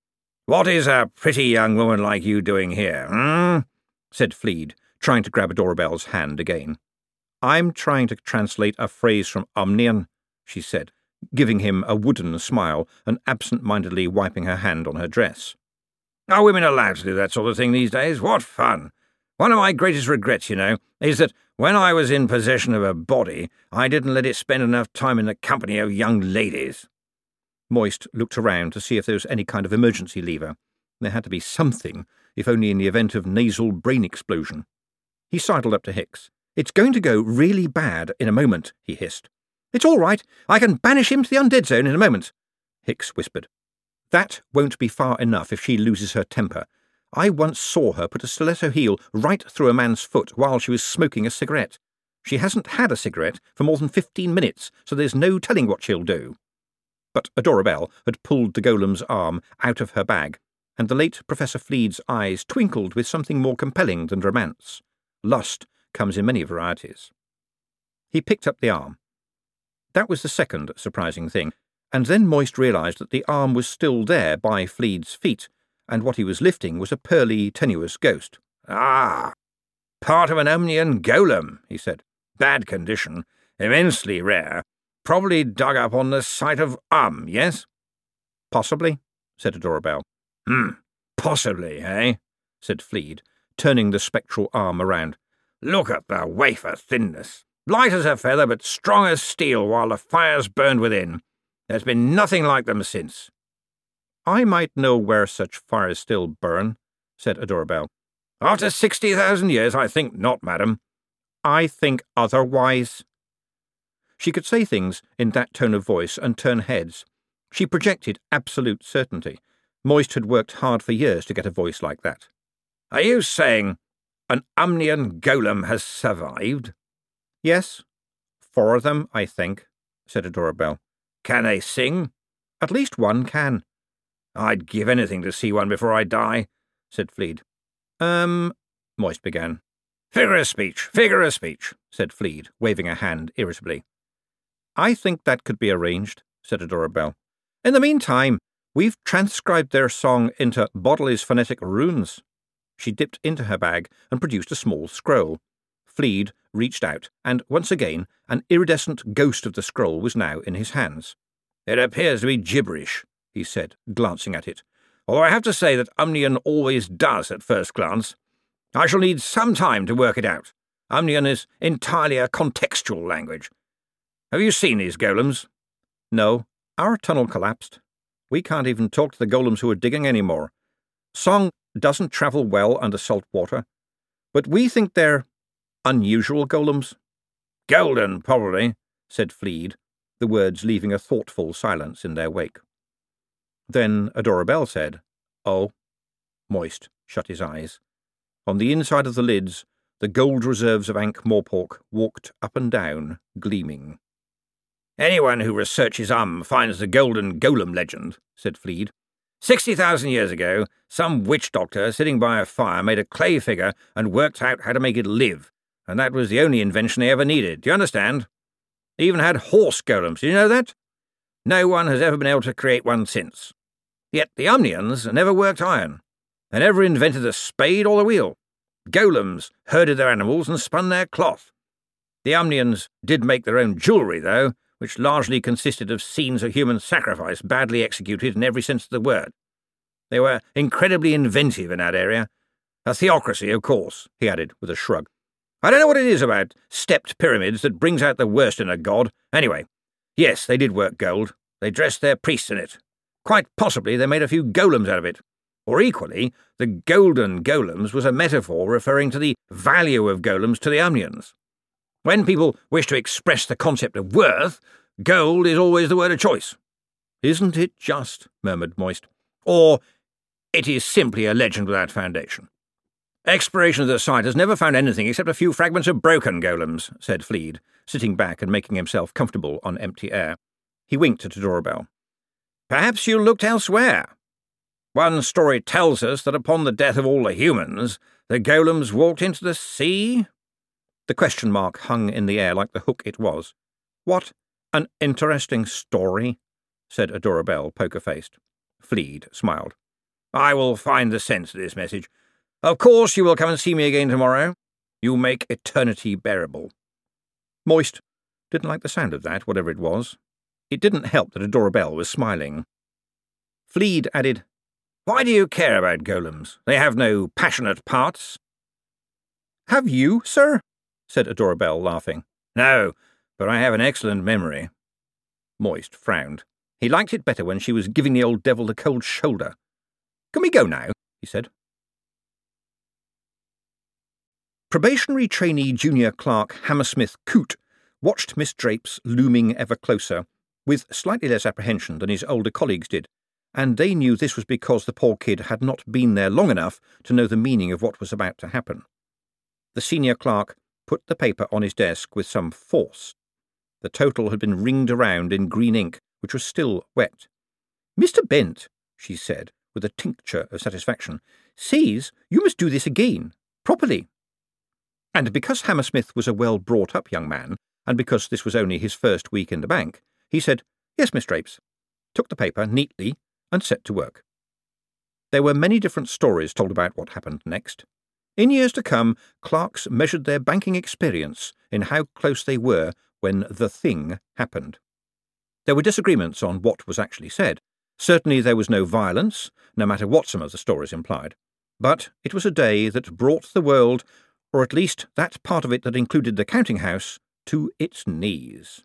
"What is a pretty young woman like you doing here, hmm?" said Fleed, trying to grab Adorabelle's hand again. "I'm trying to translate a phrase from Umnian," she said, giving him a wooden smile and absent-mindedly wiping her hand on her dress. "Are women allowed to do that sort of thing these days? What fun! One of my greatest regrets, you know, is that when I was in possession of a body, I didn't let it spend enough time in the company of young ladies." Moist looked around to see if there was any kind of emergency lever. There had to be something, if only in the event of nasal brain explosion. He sidled up to Hicks. "It's going to go really bad in a moment," he hissed. "It's all right. I can banish him to the undead zone in a moment," Hicks whispered. "That won't be far enough if she loses her temper. I once saw her put a stiletto heel right through a man's foot while she was smoking a cigarette. She hasn't had a cigarette for more than fifteen minutes, so there's no telling what she'll do." But Adorabelle had pulled the golem's arm out of her bag, and the late Professor Fleed's eyes twinkled with something more compelling than romance. Lust comes in many varieties. He picked up the arm. That was the second surprising thing, and then Moist realised that the arm was still there by Fleed's feet, and what he was lifting was a pearly, tenuous ghost. "Ah, part of an Umnian golem," he said. "Bad condition, immensely rare, probably dug up on the site of Um, yes?" "Possibly," said Adorabelle. "Hmm, possibly, eh?" said Fleed, turning the spectral arm around. "Look at the wafer thinness. Light as a feather, but strong as steel while the fires burned within. There's been nothing like them since." "I might know where such fires still burn," said Adorabelle. "After sixty thousand years, I think not, madam." "I think otherwise." She could say things in that tone of voice and turn heads. She projected absolute certainty. Moist had worked hard for years to get a voice like that. "Are you saying an Umnian golem has survived?" "Yes. Four of them, I think," said Adorabelle. "Can they sing?" "At least one can." "I'd give anything to see one before I die," said Fleed. Um, Moist began. "Figure of speech, figure of speech," said Fleed, waving a hand irritably. "I think that could be arranged," said Adorabelle. "In the meantime, we've transcribed their song into Bodley's phonetic runes." She dipped into her bag and produced a small scroll. Fleed reached out, and once again an iridescent ghost of the scroll was now in his hands. "It appears to be gibberish," he said, glancing at it, "although I have to say that Umnian always does at first glance. I shall need some time to work it out. Umnian is entirely a contextual language. Have you seen these golems?" "No. Our tunnel collapsed. We can't even talk to the golems who are digging anymore. Song doesn't travel well under salt water, but we think they're unusual golems." "Golden, probably," said Fleed, the words leaving a thoughtful silence in their wake. Then Adorabelle said, "Oh." Moist shut his eyes. On the inside of the lids, the gold reserves of Ankh-Morpork walked up and down, gleaming. "Anyone who researches Um finds the golden golem legend," said Fleed. Sixty thousand years ago, some witch doctor sitting by a fire made a clay figure and worked out how to make it live, and that was the only invention they ever needed. Do you understand? They even had horse golems. Did you know that? No one has ever been able to create one since. Yet the Umnians never worked iron. They never invented a spade or the wheel. Golems herded their animals and spun their cloth. The Umnians did make their own jewellery, though, which largely consisted of scenes of human sacrifice badly executed in every sense of the word. They were incredibly inventive in that area. A theocracy, of course, he added with a shrug. I don't know what it is about stepped pyramids that brings out the worst in a god. Anyway, yes, they did work gold. They dressed their priests in it. Quite possibly they made a few golems out of it. Or equally, the golden golems was a metaphor referring to the value of golems to the Umnians. When people wish to express the concept of worth, gold is always the word of choice. Isn't it just? Murmured Moist. Or it is simply a legend without foundation. Exploration of the site has never found anything except a few fragments of broken golems, said Fleed, sitting back and making himself comfortable on empty air. He winked at Adorabelle. Perhaps you looked elsewhere. One story tells us that upon the death of all the humans, the golems walked into the sea. The question mark hung in the air like the hook it was. What an interesting story, said Adorabelle, poker-faced. Fleed smiled. I will find the sense of this message. Of course you will come and see me again tomorrow. You make eternity bearable. Moist didn't like the sound of that, whatever it was. It didn't help that Adora Bell was smiling. Fleed added, Why do you care about golems? They have no passionate parts. Have you, sir? Said Adora Bell, laughing. No, but I have an excellent memory. Moist frowned. He liked it better when she was giving the old devil the cold shoulder. Can we go now? He said. Probationary trainee junior clerk Hammersmith Coote watched Miss Drapes looming ever closer, with slightly less apprehension than his older colleagues did, and they knew this was because the poor kid had not been there long enough to know the meaning of what was about to happen. The senior clerk put the paper on his desk with some force. The total had been ringed around in green ink, which was still wet. Mister Bent, she said, with a tincture of satisfaction, says you must do this again, properly. And because Hammersmith was a well-brought-up young man, and because this was only his first week in the bank, he said, Yes, Miss Drapes, took the paper neatly, and set to work. There were many different stories told about what happened next. In years to come, clerks measured their banking experience in how close they were when the thing happened. There were disagreements on what was actually said. Certainly there was no violence, no matter what some of the stories implied. But it was a day that brought the world, or at least that part of it that included the counting house, to its knees.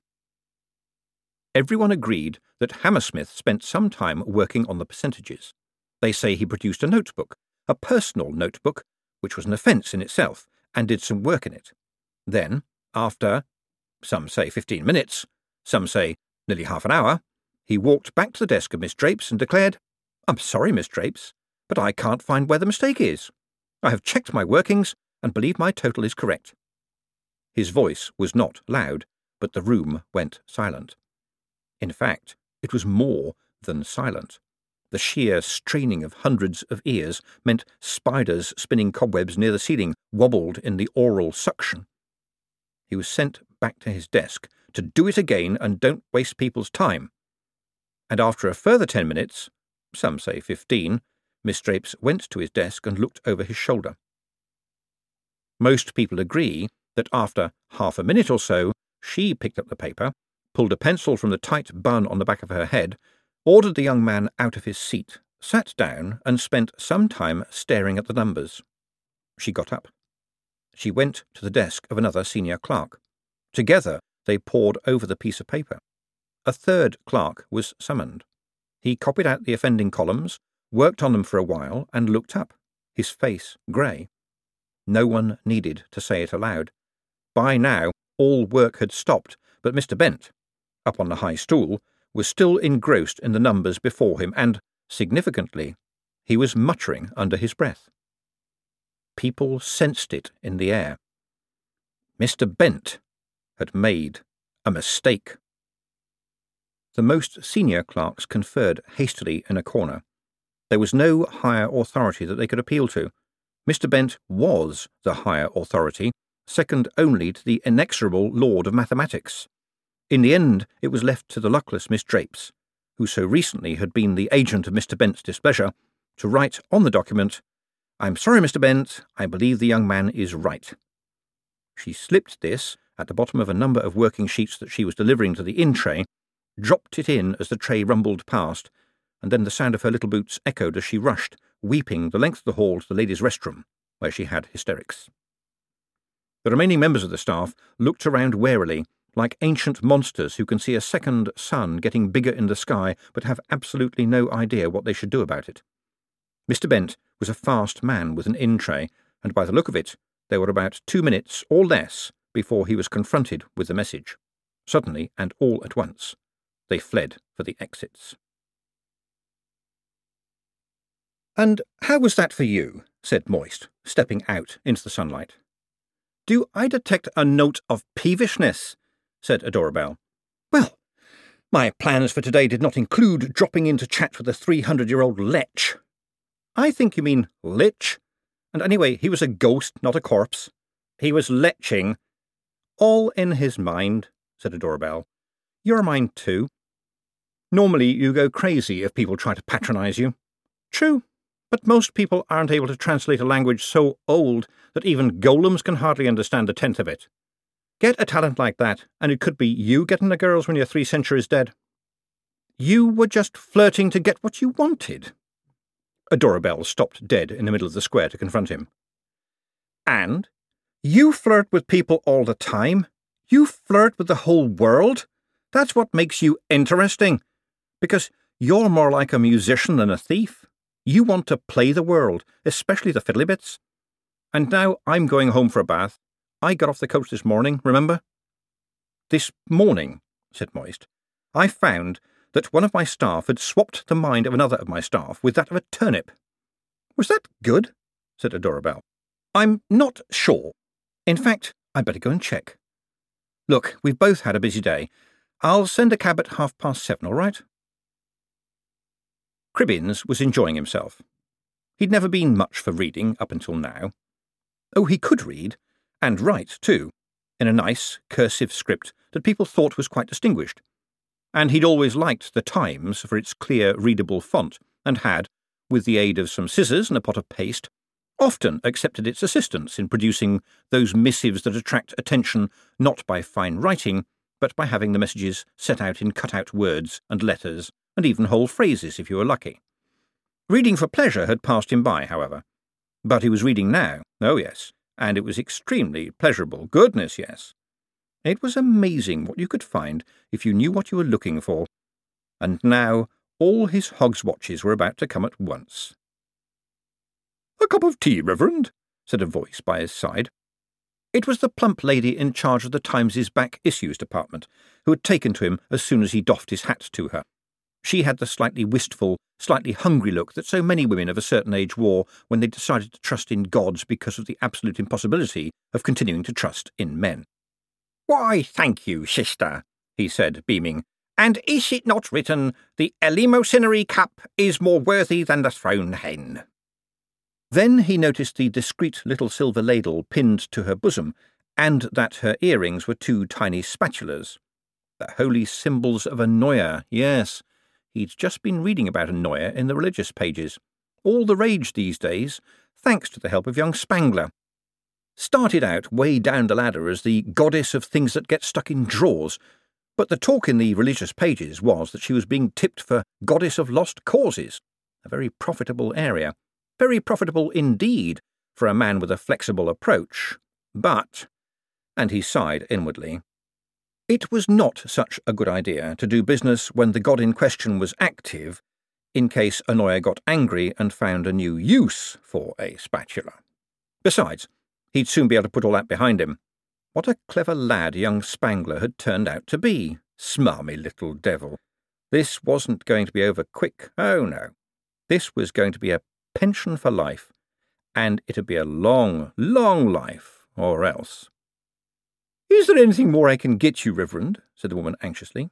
Everyone agreed that Hammersmith spent some time working on the percentages. They say he produced a notebook, a personal notebook, which was an offence in itself, and did some work in it. Then, after, some say fifteen minutes, some say nearly half an hour, he walked back to the desk of Miss Drapes and declared, I'm sorry, Miss Drapes, but I can't find where the mistake is. I have checked my workings and believe my total is correct. His voice was not loud, but the room went silent. In fact, it was more than silent. The sheer straining of hundreds of ears meant spiders spinning cobwebs near the ceiling wobbled in the oral suction. He was sent back to his desk to do it again and don't waste people's time. And after a further ten minutes, some say fifteen, Miss Drapes went to his desk and looked over his shoulder. Most people agree that after half a minute or so, she picked up the paper, pulled a pencil from the tight bun on the back of her head, ordered the young man out of his seat, sat down, and spent some time staring at the numbers. She got up. She went to the desk of another senior clerk. Together they pored over the piece of paper. A third clerk was summoned. He copied out the offending columns, worked on them for a while, and looked up, his face grey. No one needed to say it aloud. By now all work had stopped, but Mister Bent, up on the high stool, was still engrossed in the numbers before him, and, significantly, he was muttering under his breath. People sensed it in the air. Mister Bent had made a mistake. The most senior clerks conferred hastily in a corner. There was no higher authority that they could appeal to. Mister Bent was the higher authority, second only to the inexorable Lord of Mathematics. In the end, it was left to the luckless Miss Drapes, who so recently had been the agent of Mister Bent's displeasure, to write on the document, I'm sorry, Mister Bent, I believe the young man is right. She slipped this at the bottom of a number of working sheets that she was delivering to the in-tray, dropped it in as the tray rumbled past, and then the sound of her little boots echoed as she rushed, weeping, the length of the hall to the ladies' restroom, where she had hysterics. The remaining members of the staff looked around warily, like ancient monsters who can see a second sun getting bigger in the sky but have absolutely no idea what they should do about it. Mister Bent was a fast man with an in-tray, and by the look of it, there were about two minutes or less before he was confronted with the message. Suddenly, and all at once, they fled for the exits. "And how was that for you?" said Moist, stepping out into the sunlight. "Do I detect a note of peevishness?" said Adora Bell. "Well, my plans for today did not include dropping in to chat with a three-hundred-year-old lech." "I think you mean lich. And anyway, he was a ghost, not a corpse. He was leching." "All in his mind," said Adora Bell. "Your mind too. Normally you go crazy if people try to patronise you." "True, But most people aren't able to translate a language so old that even golems can hardly understand a tenth of it. Get a talent like that, and it could be you getting the girls when you're three centuries dead. You were just flirting to get what you wanted. Adora Belle stopped dead in the middle of the square to confront him. And? You flirt with people all the time. You flirt with the whole world. That's what makes you interesting. Because you're more like a musician than a thief. You want to play the world, especially the fiddly bits. And now I'm going home for a bath. I got off the coach this morning, remember? This morning, said Moist, I found that one of my staff had swapped the mind of another of my staff with that of a turnip. Was that good? Said Adora Belle. I'm not sure. In fact, I'd better go and check. Look, we've both had a busy day. I'll send a cab at half past seven, all right? Cribbins was enjoying himself. He'd never been much for reading up until now. Oh, he could read, and write too, in a nice, cursive script that people thought was quite distinguished. And he'd always liked the Times for its clear, readable font, and had, with the aid of some scissors and a pot of paste, often accepted its assistance in producing those missives that attract attention not by fine writing, but by having the messages set out in cut-out words and letters, and even whole phrases if you were lucky. Reading for pleasure had passed him by, however. But he was reading now, oh yes, and it was extremely pleasurable, goodness yes. It was amazing what you could find if you knew what you were looking for. And now all his hog's watches were about to come at once. "A cup of tea, Reverend?" said a voice by his side. It was the plump lady in charge of the Times's back issues department, who had taken to him as soon as he doffed his hat to her. She had the slightly wistful, slightly hungry look that so many women of a certain age wore when they decided to trust in gods because of the absolute impossibility of continuing to trust in men. "Why, thank you, sister," he said, beaming. "And is it not written, the eleemosynary cup is more worthy than the thrown hen?" Then he noticed the discreet little silver ladle pinned to her bosom, and that her earrings were two tiny spatulas. The holy symbols of Anoia, yes. He'd just been reading about Anoia in the religious pages. All the rage these days, thanks to the help of young Spangler. Started out way down the ladder as the goddess of things that get stuck in drawers, but the talk in the religious pages was that she was being tipped for goddess of lost causes, a very profitable area. Very profitable indeed for a man with a flexible approach, but, and he sighed inwardly, it was not such a good idea to do business when the god in question was active, in case Anoia got angry and found a new use for a spatula. Besides, he'd soon be able to put all that behind him. What a clever lad young Spangler had turned out to be, smarmy little devil. This wasn't going to be over quick, oh no. This was going to be a pension for life, and it'd be a long, long life, or else. "Is there anything more I can get you, Reverend?" said the woman anxiously.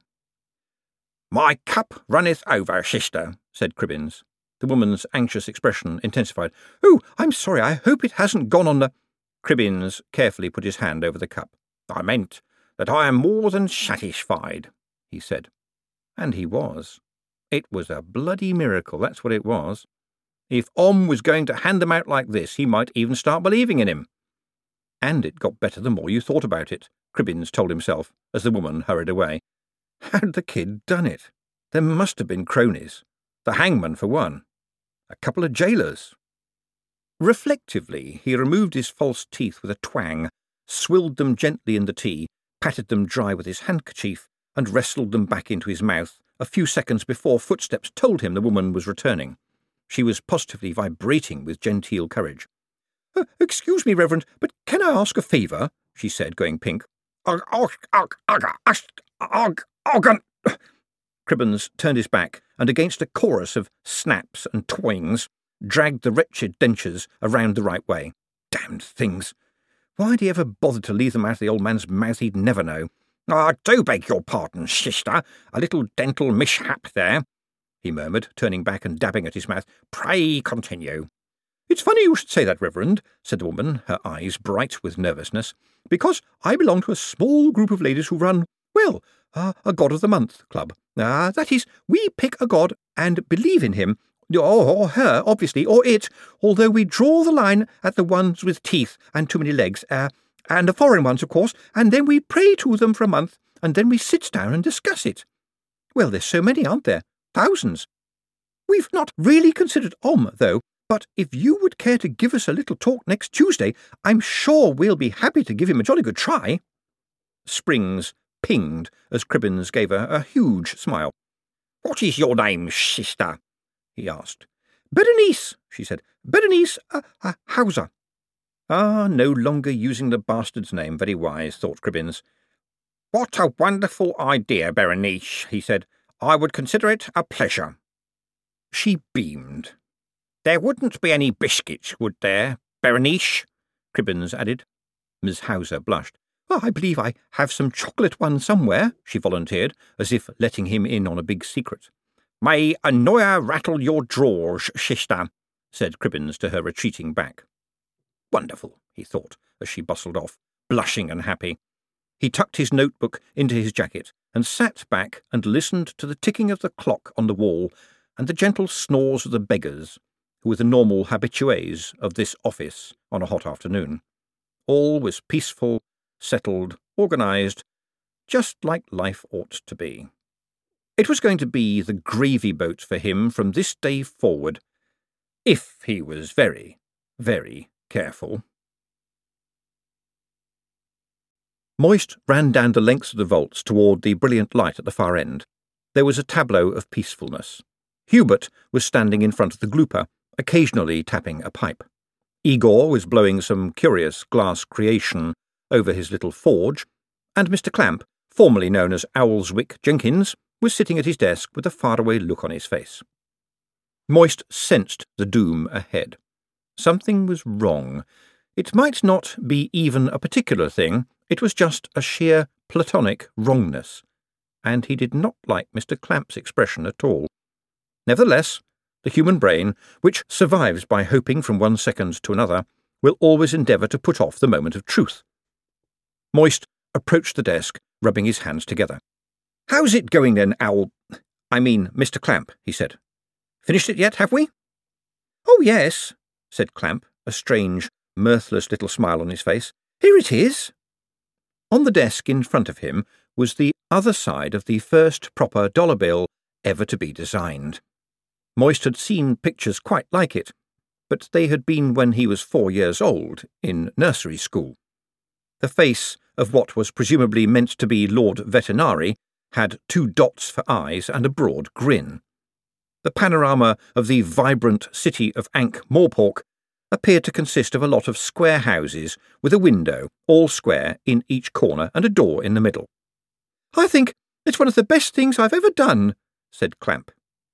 "My cup runneth over, sister," said Cribbins. The woman's anxious expression intensified. "Oh, I'm sorry, I hope it hasn't gone on the—" Cribbins carefully put his hand over the cup. "I meant that I am more than satisfied," he said. And he was. It was a bloody miracle, that's what it was. If Om was going to hand them out like this, he might even start believing in him. And it got better the more you thought about it, Cribbins told himself, as the woman hurried away. How'd the kid done it? There must have been cronies. The hangman, for one. A couple of jailers. Reflectively, he removed his false teeth with a twang, swilled them gently in the tea, patted them dry with his handkerchief, and wrestled them back into his mouth a few seconds before footsteps told him the woman was returning. She was positively vibrating with genteel courage. Uh, "Excuse me, Reverend, but can I ask a favour?" she said, going pink. "Ugh, ugh, ugh, ugh, ugh, ugh, ugh." Cribbins turned his back, and against a chorus of snaps and twings, dragged the wretched dentures around the right way. Damned things! Why'd he ever bother to leave them out of the old man's mouth, he'd never know. "I do beg your pardon, sister. A little dental mishap there," he murmured, turning back and dabbing at his mouth. "Pray continue." "It's funny you should say that, Reverend," said the woman, her eyes bright with nervousness, "because I belong to a small group of ladies who run, well, uh, a God of the Month club. Uh, that is, we pick a god and believe in him, Or her, obviously, or it, although we draw the line at the ones with teeth and too many legs, uh, and the foreign ones, of course, and then we pray to them for a month, and then we sit down and discuss it. Well, there's so many, aren't there? Thousands. We've not really considered Om, though, but if you would care to give us a little talk next Tuesday, I'm sure we'll be happy to give him a jolly good try. Springs pinged as Cribbins gave her a huge smile. What is your name, sister? He asked. Berenice, she said. Berenice uh, uh, Hauser. Ah, no longer using the bastard's name. Very wise, thought Cribbins. What a wonderful idea, Berenice, he said. I would consider it a pleasure. She beamed. There wouldn't be any biscuits, would there, Berenice? Cribbins added. Miss Hauser blushed. Oh, I believe I have some chocolate ones somewhere, she volunteered, as if letting him in on a big secret. May Annoya rattle your drawers, sister, said Cribbins to her retreating back. Wonderful, he thought, as she bustled off, blushing and happy. He tucked his notebook into his jacket and sat back and listened to the ticking of the clock on the wall and the gentle snores of the beggars, who were the normal habitués of this office on a hot afternoon. All was peaceful, settled, organised, just like life ought to be. It was going to be the gravy boat for him from this day forward, if he was very, very careful. Moist ran down the lengths of the vaults toward the brilliant light at the far end. There was a tableau of peacefulness. Hubert was standing in front of the glooper, occasionally tapping a pipe. Igor was blowing some curious glass creation over his little forge, and Mister Clamp, formerly known as Owlswick Jenkins, was sitting at his desk with a faraway look on his face. Moist sensed the doom ahead. Something was wrong. It might not be even a particular thing, it was just a sheer platonic wrongness, and he did not like Mister Clamp's expression at all. Nevertheless, the human brain, which survives by hoping from one second to another, will always endeavour to put off the moment of truth. Moist approached the desk, rubbing his hands together. "How's it going then, Owl? I mean, Mister Clamp," he said. "Finished it yet, have we?" "Oh, yes," said Clamp, a strange, mirthless little smile on his face. "Here it is." On the desk in front of him was the other side of the first proper dollar bill ever to be designed. Moist had seen pictures quite like it, but they had been when he was four years old, in nursery school. The face of what was presumably meant to be Lord Vetinari had two dots for eyes and a broad grin. The panorama of the vibrant city of Ankh-Morpork appeared to consist of a lot of square houses with a window, all square, in each corner and a door in the middle. "I think it's one of the best things I've ever done," said Clamp.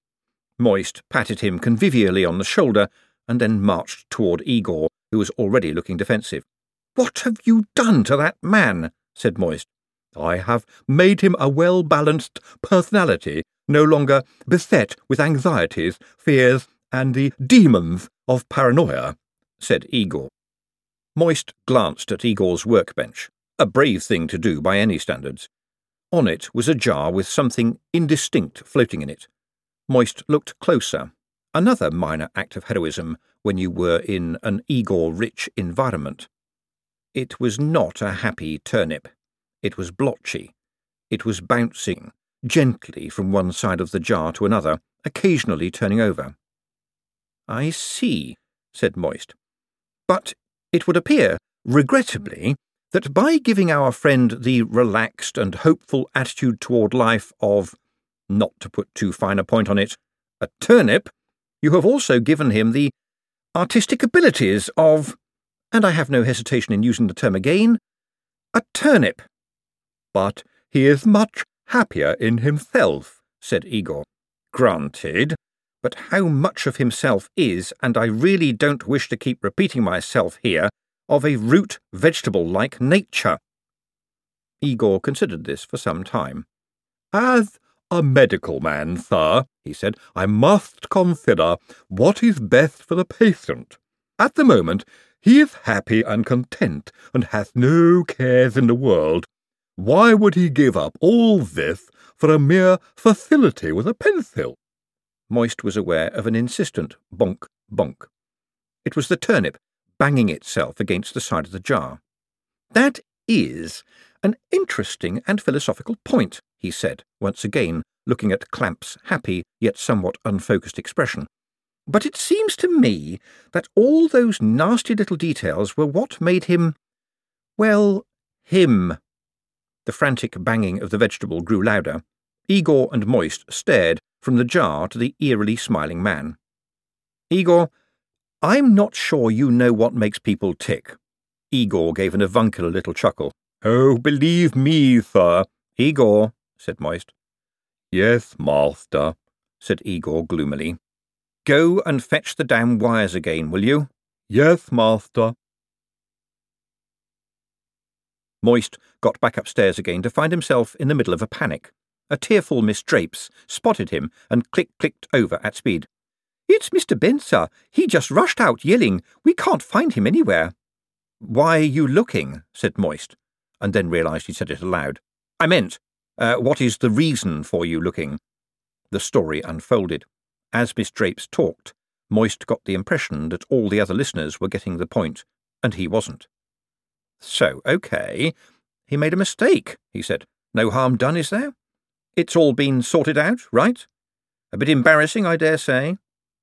Moist patted him convivially on the shoulder and then marched toward Igor, who was already looking defensive. "What have you done to that man?" said Moist. "I have made him a well-balanced personality, no longer beset with anxieties, fears, and the demons of paranoia," said Igor. Moist glanced at Igor's workbench, a brave thing to do by any standards. On it was a jar with something indistinct floating in it. Moist looked closer. Another minor act of heroism when you were in an Igor-rich environment. It was not a happy turnip. It was blotchy. It was bouncing gently from one side of the jar to another, occasionally turning over. "I see," said Moist. "But it would appear, regrettably, that by giving our friend the relaxed and hopeful attitude toward life of, not to put too fine a point on it, a turnip, you have also given him the artistic abilities of, and I have no hesitation in using the term again, a turnip." "But he is much happier in himself," said Igor. "Granted, but how much of himself is, and I really don't wish to keep repeating myself here, of a root vegetable-like nature?" Igor considered this for some time. "As a medical man, sir," he said, "I must consider what is best for the patient. At the moment, he is happy and content, and has no cares in the world. Why would he give up all this for a mere facility with a pencil?" Moist was aware of an insistent bonk, bonk. It was the turnip banging itself against the side of the jar. "That is an interesting and philosophical point," he said, once again looking at Clamp's happy yet somewhat unfocused expression. "But it seems to me that all those nasty little details were what made him, well, him." The frantic banging of the vegetable grew louder. Igor and Moist stared from the jar to the eerily smiling man. "Igor, I'm not sure you know what makes people tick." Igor gave an avuncular little chuckle. "Oh, believe me, sir." "Igor," said Moist. "Yes, master," said Igor gloomily. "Go and fetch the damn wires again, will you?" "Yes, master." Moist got back upstairs again to find himself in the middle of a panic. A tearful Miss Drapes spotted him and click-clicked over at speed. "It's Mister Bent, sir. He just rushed out yelling. We can't find him anywhere." "Why are you looking?" said Moist, and then realised he said it aloud. "I meant, uh, what is the reason for you looking?" The story unfolded. As Miss Drapes talked, Moist got the impression that all the other listeners were getting the point, and he wasn't. "So, OK. He made a mistake," he said. "No harm done, is there? It's all been sorted out, right? A bit embarrassing, I dare say."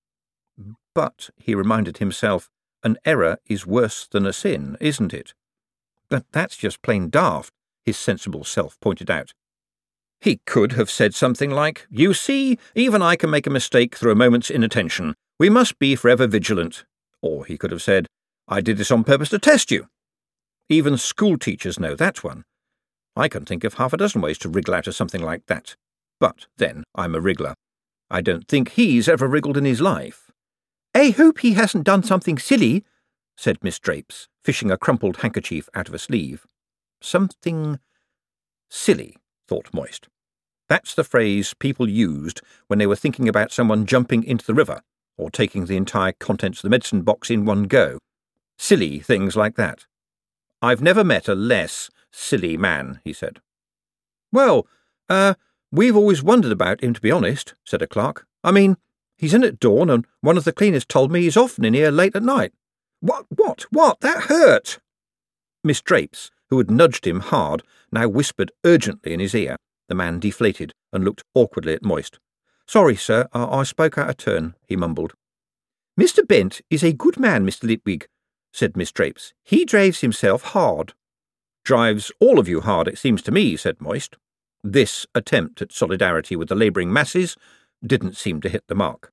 But, he reminded himself, an error is worse than a sin, isn't it? But that's just plain daft, his sensible self pointed out. He could have said something like, "You see, even I can make a mistake through a moment's inattention. We must be forever vigilant." Or he could have said, "I did this on purpose to test you." Even school teachers know that one. I can think of half a dozen ways to wriggle out of something like that. But then I'm a wriggler. I don't think he's ever wriggled in his life. "I hope he hasn't done something silly," said Miss Drapes, fishing a crumpled handkerchief out of a sleeve. Something silly, thought Moist. That's the phrase people used when they were thinking about someone jumping into the river or taking the entire contents of the medicine box in one go. Silly things like that. "I've never met a less silly man," he said. "Well, uh, we've always wondered about him, to be honest," said a clerk. "I mean, he's in at dawn, and one of the cleaners told me he's often in here late at night." "What, what, what? That hurt!" Miss Drapes, who had nudged him hard, now whispered urgently in his ear. The man deflated and looked awkwardly at Moist. "Sorry, sir, I, I spoke out of turn," he mumbled. "Mister Bent is a good man, Mister Litwig," said Miss Drapes. "He drives himself hard." "Drives all of you hard, it seems to me," said Moist. This attempt at solidarity with the labouring masses didn't seem to hit the mark.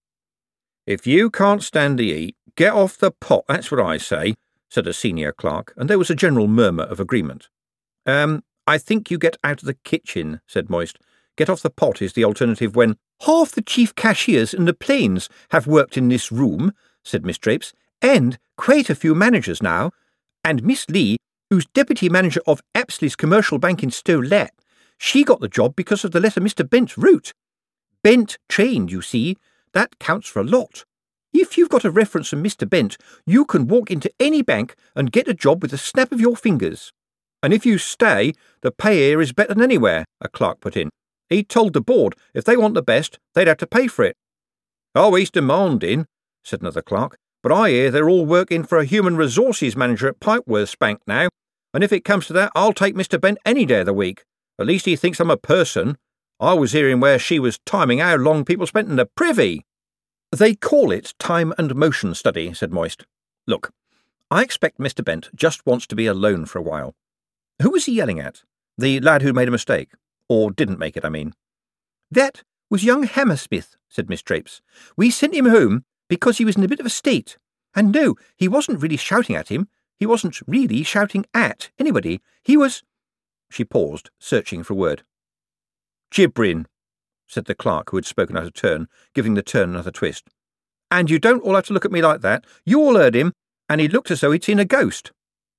"If you can't stand to eat, get off the pot, that's what I say," said a senior clerk, and there was a general murmur of agreement. Um, I think you get out of the kitchen," said Moist. "Get off the pot is the alternative when—" "Half the chief cashiers in the Plains have worked in this room," said Miss Drapes, "and quite a few managers now. And Miss Lee, who's deputy manager of Apsley's Commercial Bank in Stow-Let, she got the job because of the letter Mister Bent wrote. Bent trained, you see. That counts for a lot. If you've got a reference from Mister Bent, you can walk into any bank and get a job with a snap of your fingers. And if you stay, the pay here is better than anywhere," a clerk put in. "He told the board if they want the best, they'd have to pay for it." "Oh, he's demanding," said another clerk. "But I hear they're all working for a human resources manager at Pipeworth's Bank now, and if it comes to that, I'll take Mister Bent any day of the week. At least he thinks I'm a person. I was hearing where she was timing how long people spent in the privy." "They call it time and motion study," said Moist. "Look, I expect Mister Bent just wants to be alone for a while." "Who was he yelling at? The lad who made a mistake? Or didn't make it, I mean." "That was young Hammersmith," said Miss Drapes. "We sent him home because he was in a bit of a state. And no, he wasn't really shouting at him. He wasn't really shouting at anybody. He was—" She paused, searching for a word. "Gibbering," said the clerk who had spoken out of turn, giving the turn another twist. "And you don't all have to look at me like that. You all heard him, and he looked as though he'd seen a ghost."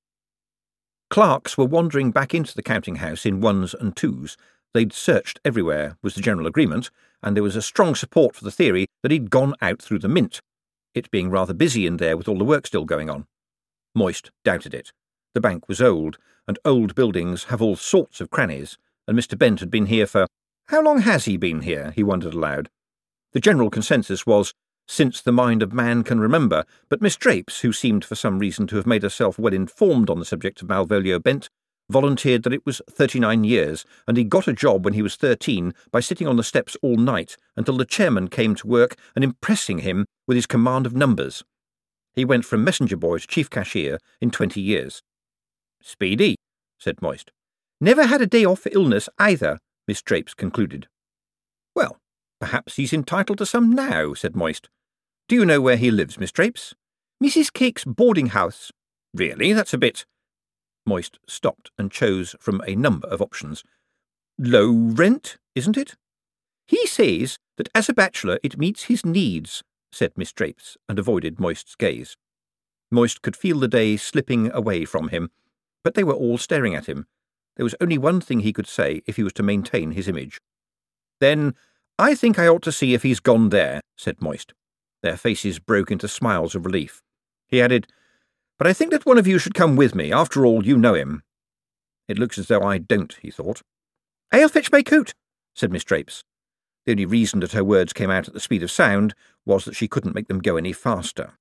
Clerks were wandering back into the counting-house in ones and twos. They'd searched everywhere, was the general agreement, and there was a strong support for the theory that he'd gone out through the mint, it being rather busy in there with all the work still going on. Moist doubted it. The bank was old, and old buildings have all sorts of crannies, and Mister Bent had been here for— "How long has he been here?" he wondered aloud. The general consensus was, since the mind of man can remember, but Miss Drapes, who seemed for some reason to have made herself well informed on the subject of Malvolio Bent, volunteered that it was thirty-nine years, and he got a job when he was thirteen by sitting on the steps all night until the chairman came to work and impressing him with his command of numbers. He went from messenger boy to chief cashier in twenty years. "Speedy," said Moist. "Never had a day off for illness either," Miss Drapes concluded. "Well, perhaps he's entitled to some now," said Moist. "Do you know where he lives, Miss Drapes?" "Missus Cake's boarding house." "Really? That's a bit—" Moist stopped and chose from a number of options. "Low rent, isn't it?" "He says that as a bachelor it meets his needs," said Miss Drapes, and avoided Moist's gaze. Moist could feel the day slipping away from him, but they were all staring at him. There was only one thing he could say if he was to maintain his image. "Then I think I ought to see if he's gone there," said Moist. Their faces broke into smiles of relief. He added, "But I think that one of you should come with me. After all, you know him." "It looks as though I don't," he thought. "I'll fetch my coat," said Miss Drapes. The only reason that her words came out at the speed of sound was that she couldn't make them go any faster.